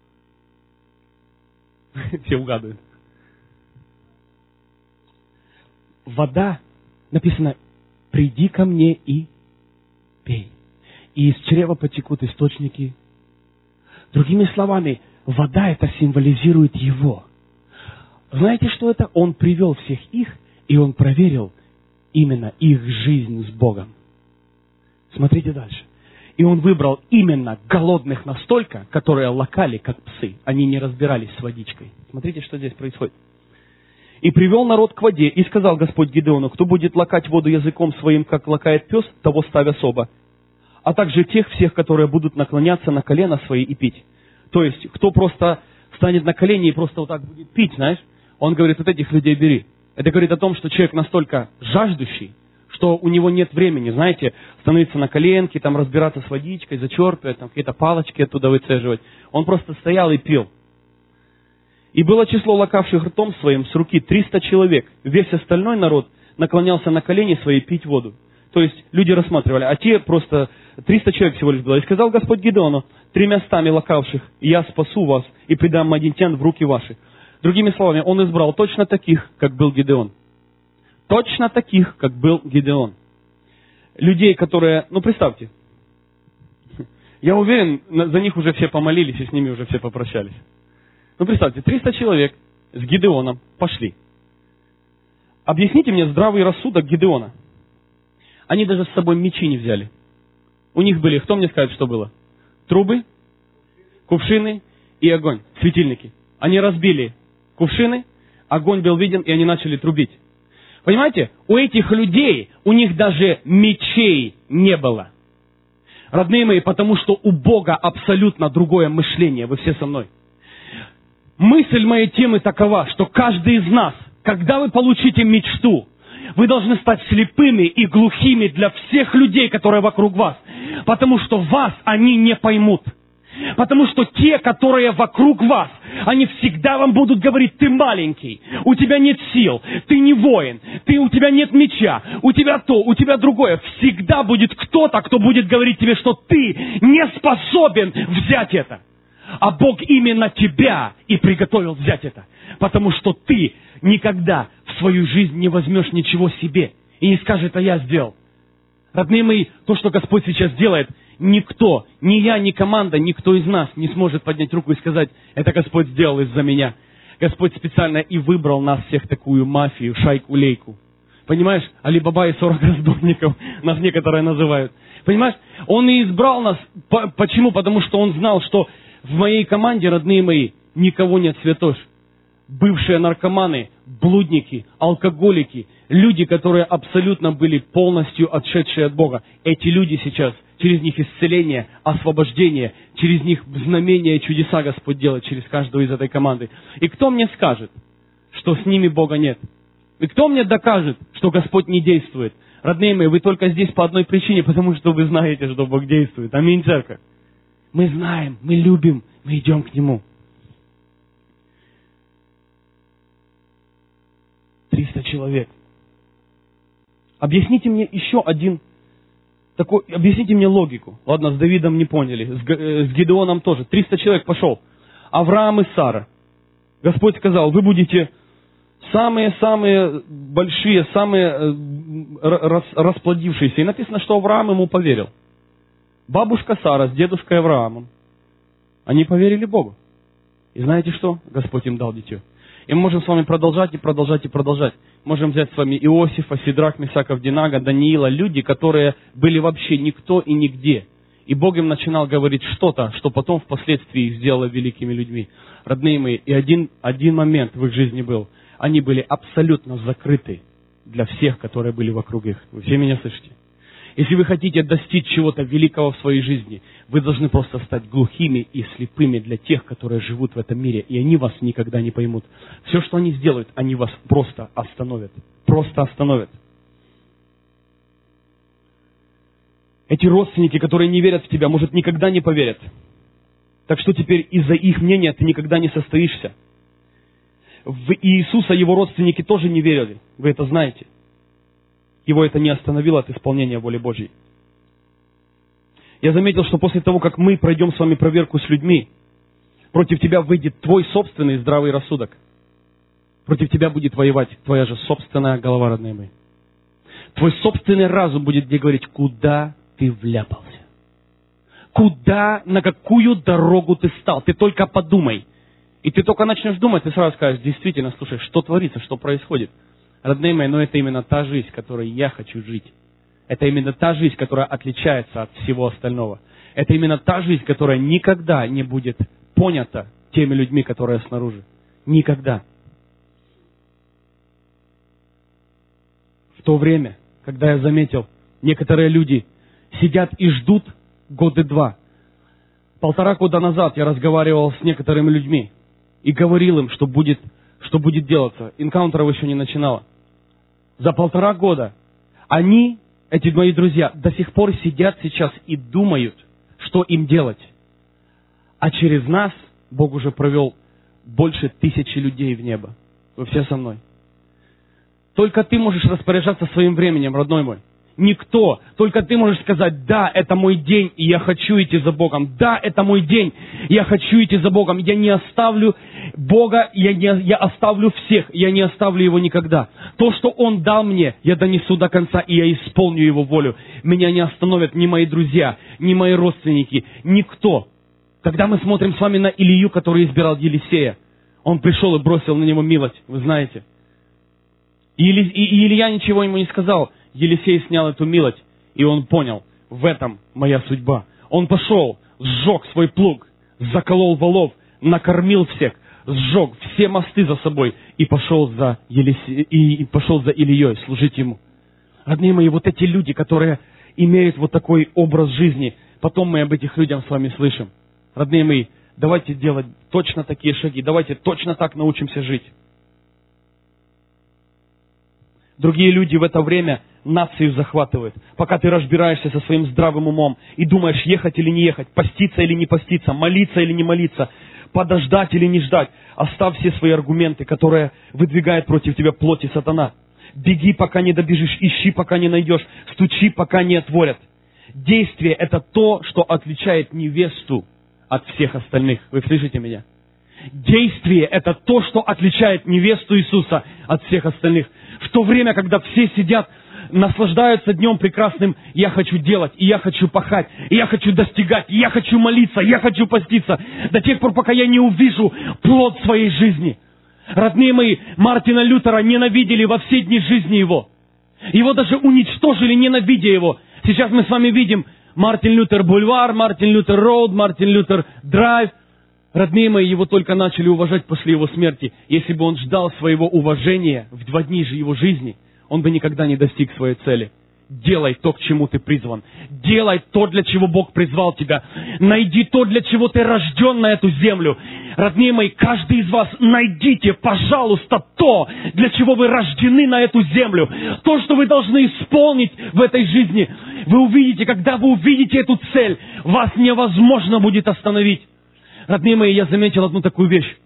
Все угадывают. вода, написано, приди ко мне и пей. И из чрева потекут источники. Другими словами, вода это символизирует Его. Знаете, что это? Он привел всех их, и Он проверил именно их жизнь с Богом. Смотрите дальше. И Он выбрал именно голодных настолько, которые лакали, как псы. Они не разбирались с водичкой. Смотрите, что здесь происходит. И привел народ к воде, и сказал Господь Гидеону, кто будет лакать воду языком своим, как лакает пес, того ставь особо. А также тех всех, которые будут наклоняться на колено свои и пить. То есть, кто просто станет на колени и просто вот так будет пить, знаешь, он говорит, вот этих людей бери. Это говорит о том, что человек настолько жаждущий, что у него нет времени, знаете, становиться на коленки, там разбираться с водичкой, зачерпывать, там какие-то палочки оттуда выцеживать. Он просто стоял и пил. И было число лакавших ртом своим с руки триста человек. Весь остальной народ наклонялся на колени свои пить воду. То есть люди рассматривали, а те просто, триста человек всего лишь было. И сказал Господь Гидеону, тремя стами лакавших, я спасу вас и предам Мадьянтян в руки ваши. Другими словами, он избрал точно таких, как был Гидеон. Точно таких, как был Гидеон. Людей, которые, ну представьте, я уверен, за них уже все помолились и с ними уже все попрощались. Ну представьте, триста человек с Гидеоном пошли. Объясните мне здравый рассудок Гидеона. Они даже с собой мечи не взяли. У них были, кто мне скажет, что было? Трубы, кувшины и огонь, светильники. Они разбили кувшины, огонь был виден, и они начали трубить. Понимаете, у этих людей, у них даже мечей не было. Родные мои, потому что у Бога абсолютно другое мышление. Вы все со мной. Мысль моей темы такова, что каждый из нас, когда вы получите мечту, вы должны стать слепыми и глухими для всех людей, которые вокруг вас. Потому что вас они не поймут. Потому что те, которые вокруг вас, они всегда вам будут говорить, ты маленький, у тебя нет сил, ты не воин, ты, у тебя нет меча, у тебя то, у тебя другое. Всегда будет кто-то, кто будет говорить тебе, что ты не способен взять это. А Бог именно тебя и приготовил взять это. Потому что ты никогда в свою жизнь не возьмешь ничего себе и не скажешь, это я сделал. Родные мои, то, что Господь сейчас делает, никто, ни я, ни команда, никто из нас не сможет поднять руку и сказать, это Господь сделал из-за меня. Господь специально и выбрал нас всех такую мафию, шайку-лейку. Понимаешь? Али-Баба и сорок разбойников нас некоторые называют. Понимаешь? Он и избрал нас. Почему? Потому что Он знал, что в моей команде, родные мои, никого нет святош. Бывшие наркоманы, блудники, алкоголики, люди, которые абсолютно были полностью отшедшие от Бога. Эти люди сейчас, через них исцеление, освобождение, через них знамения и чудеса Господь делает через каждого из этой команды. И кто мне скажет, что с ними Бога нет? И кто мне докажет, что Господь не действует? Родные мои, вы только здесь по одной причине, потому что вы знаете, что Бог действует. Аминь, церковь. Мы знаем, мы любим, мы идем к Нему. триста человек. Объясните мне еще один такой, объясните мне логику. Ладно, с Давидом не поняли, с, с Гидеоном тоже. триста человек пошел. Авраам и Сара. Господь сказал, вы будете самые-самые большие, самые рас, расплодившиеся. И написано, что Авраам ему поверил. Бабушка Сара с дедушкой Авраамом. Они поверили Богу. И знаете что? Господь им дал дитё. И мы можем с вами продолжать и продолжать и продолжать. Можем взять с вами Иосифа, Сидрах, Месака, Авдинага, Даниила. Люди, которые были вообще никто и нигде. И Бог им начинал говорить что-то, что потом впоследствии их сделало великими людьми. Родные мои, и один, один момент в их жизни был. Они были абсолютно закрыты для всех, которые были вокруг их. Вы все меня слышите? Если вы хотите достичь чего-то великого в своей жизни, вы должны просто стать глухими и слепыми для тех, которые живут в этом мире, и они вас никогда не поймут. Все, что они сделают, они вас просто остановят. Просто остановят. Эти родственники, которые не верят в тебя, может, никогда не поверят. Так что теперь из-за их мнения ты никогда не состоишься. В Иисуса его родственники тоже не верили. Вы это знаете. Его это не остановило от исполнения воли Божьей. Я заметил, что после того, как мы пройдем с вами проверку с людьми, против тебя выйдет твой собственный здравый рассудок. Против тебя будет воевать твоя же собственная голова, родные мои. Твой собственный разум будет тебе говорить, куда ты вляпался. Куда, на какую дорогу ты стал. Ты только подумай. И ты только начнешь думать, ты сразу скажешь, действительно, слушай, что творится, что происходит. Родные мои, но это именно та жизнь, которой я хочу жить. Это именно та жизнь, которая отличается от всего остального. Это именно та жизнь, которая никогда не будет понята теми людьми, которые снаружи. Никогда. В то время, когда я заметил, некоторые люди сидят и ждут годы два. Полтора года назад я разговаривал с некоторыми людьми и говорил им, что будет, что будет делаться. Энкаунтеров еще не начинало. За полтора года они, эти мои друзья, до сих пор сидят сейчас и думают, что им делать. А через нас Бог уже провел больше тысячи людей в небо. Вы все со мной. Только ты можешь распоряжаться своим временем, родной мой. Никто. Только ты можешь сказать, да, это мой день, и я хочу идти за Богом. Да, это мой день, и я хочу идти за Богом. Я не оставлю Бога, я, не, я оставлю всех, я не оставлю Его никогда. То, что Он дал мне, я донесу до конца, и я исполню Его волю. Меня не остановят ни мои друзья, ни мои родственники, никто. Когда мы смотрим с вами на Илью, который избирал Елисея, он пришел и бросил на него милость, вы знаете. И, Или, и, и Илья ничего ему не сказал. Елисей снял эту милость, и он понял, в этом моя судьба. Он пошел, сжег свой плуг, заколол волов, накормил всех, сжег все мосты за собой и пошел за, Елисе... и пошел за Ильей служить ему. Родные мои, вот эти люди, которые имеют вот такой образ жизни, потом мы об этих людях с вами слышим. Родные мои, давайте делать точно такие шаги, давайте точно так научимся жить. Другие люди в это время нацию захватывают. Пока ты разбираешься со своим здравым умом и думаешь, ехать или не ехать, поститься или не поститься, молиться или не молиться, подождать или не ждать, оставь все свои аргументы, которые выдвигает против тебя плоть и сатана. Беги, пока не добежишь, ищи, пока не найдешь, стучи, пока не отворят. Действие – это то, что отличает невесту от всех остальных. Вы слышите меня? Действие – это то, что отличает невесту Иисуса от всех остальных. В то время, когда все сидят, наслаждаются днем прекрасным, я хочу делать, и я хочу пахать, и я хочу достигать, и я хочу молиться, и я хочу поститься, до тех пор, пока я не увижу плод своей жизни. Родные мои, Мартина Лютера ненавидели во все дни жизни его. Его даже уничтожили, ненавидя его. Сейчас мы с вами видим Мартин Лютер Бульвар, Мартин Лютер Роуд, Мартин Лютер Драйв. Родные мои, его только начали уважать после его смерти. Если бы он ждал своего уважения в два дни же его жизни, он бы никогда не достиг своей цели. Делай то, к чему ты призван. Делай то, для чего Бог призвал тебя. Найди то, для чего ты рожден на эту землю. Родные мои, каждый из вас найдите, пожалуйста, то, для чего вы рождены на эту землю. То, что вы должны исполнить в этой жизни. Вы увидите, когда вы увидите эту цель, вас невозможно будет остановить. Родные мои, я заметил одну такую вещь.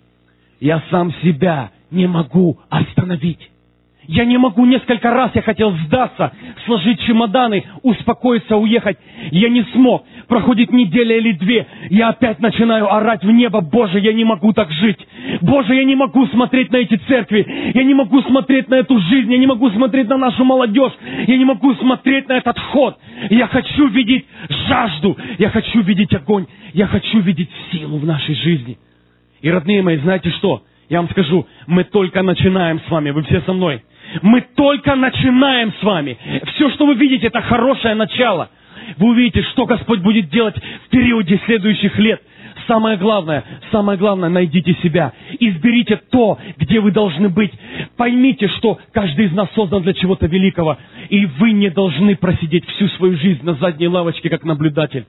Я сам себя не могу остановить. Я не могу, несколько раз я хотел сдаться, сложить чемоданы, успокоиться, уехать. Я не смог. Проходит неделя или две, я опять начинаю орать в небо. Боже, я не могу так жить. Боже, я не могу смотреть на эти церкви. Я не могу смотреть на эту жизнь. Я не могу смотреть на нашу молодежь. Я не могу смотреть на этот ход. Я хочу видеть жажду. Я хочу видеть огонь. Я хочу видеть силу в нашей жизни. И, родные мои, знаете что? Я вам скажу, мы только начинаем с вами. Вы все со мной. Мы только начинаем с вами. Все, что вы видите, это хорошее начало. Вы увидите, что Господь будет делать в периоде следующих лет. Самое главное, самое главное, найдите себя. Изберите то, где вы должны быть. Поймите, что каждый из нас создан для чего-то великого. И вы не должны просидеть всю свою жизнь на задней лавочке, как наблюдатель.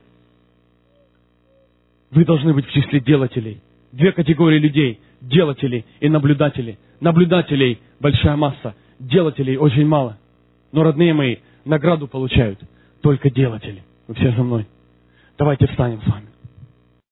Вы должны быть в числе делателей. Две категории людей. Делатели и наблюдатели. Наблюдателей большая масса. Делателей очень мало. Но, родные мои, награду получают только делатели. Вы все со мной. Давайте встанем с вами.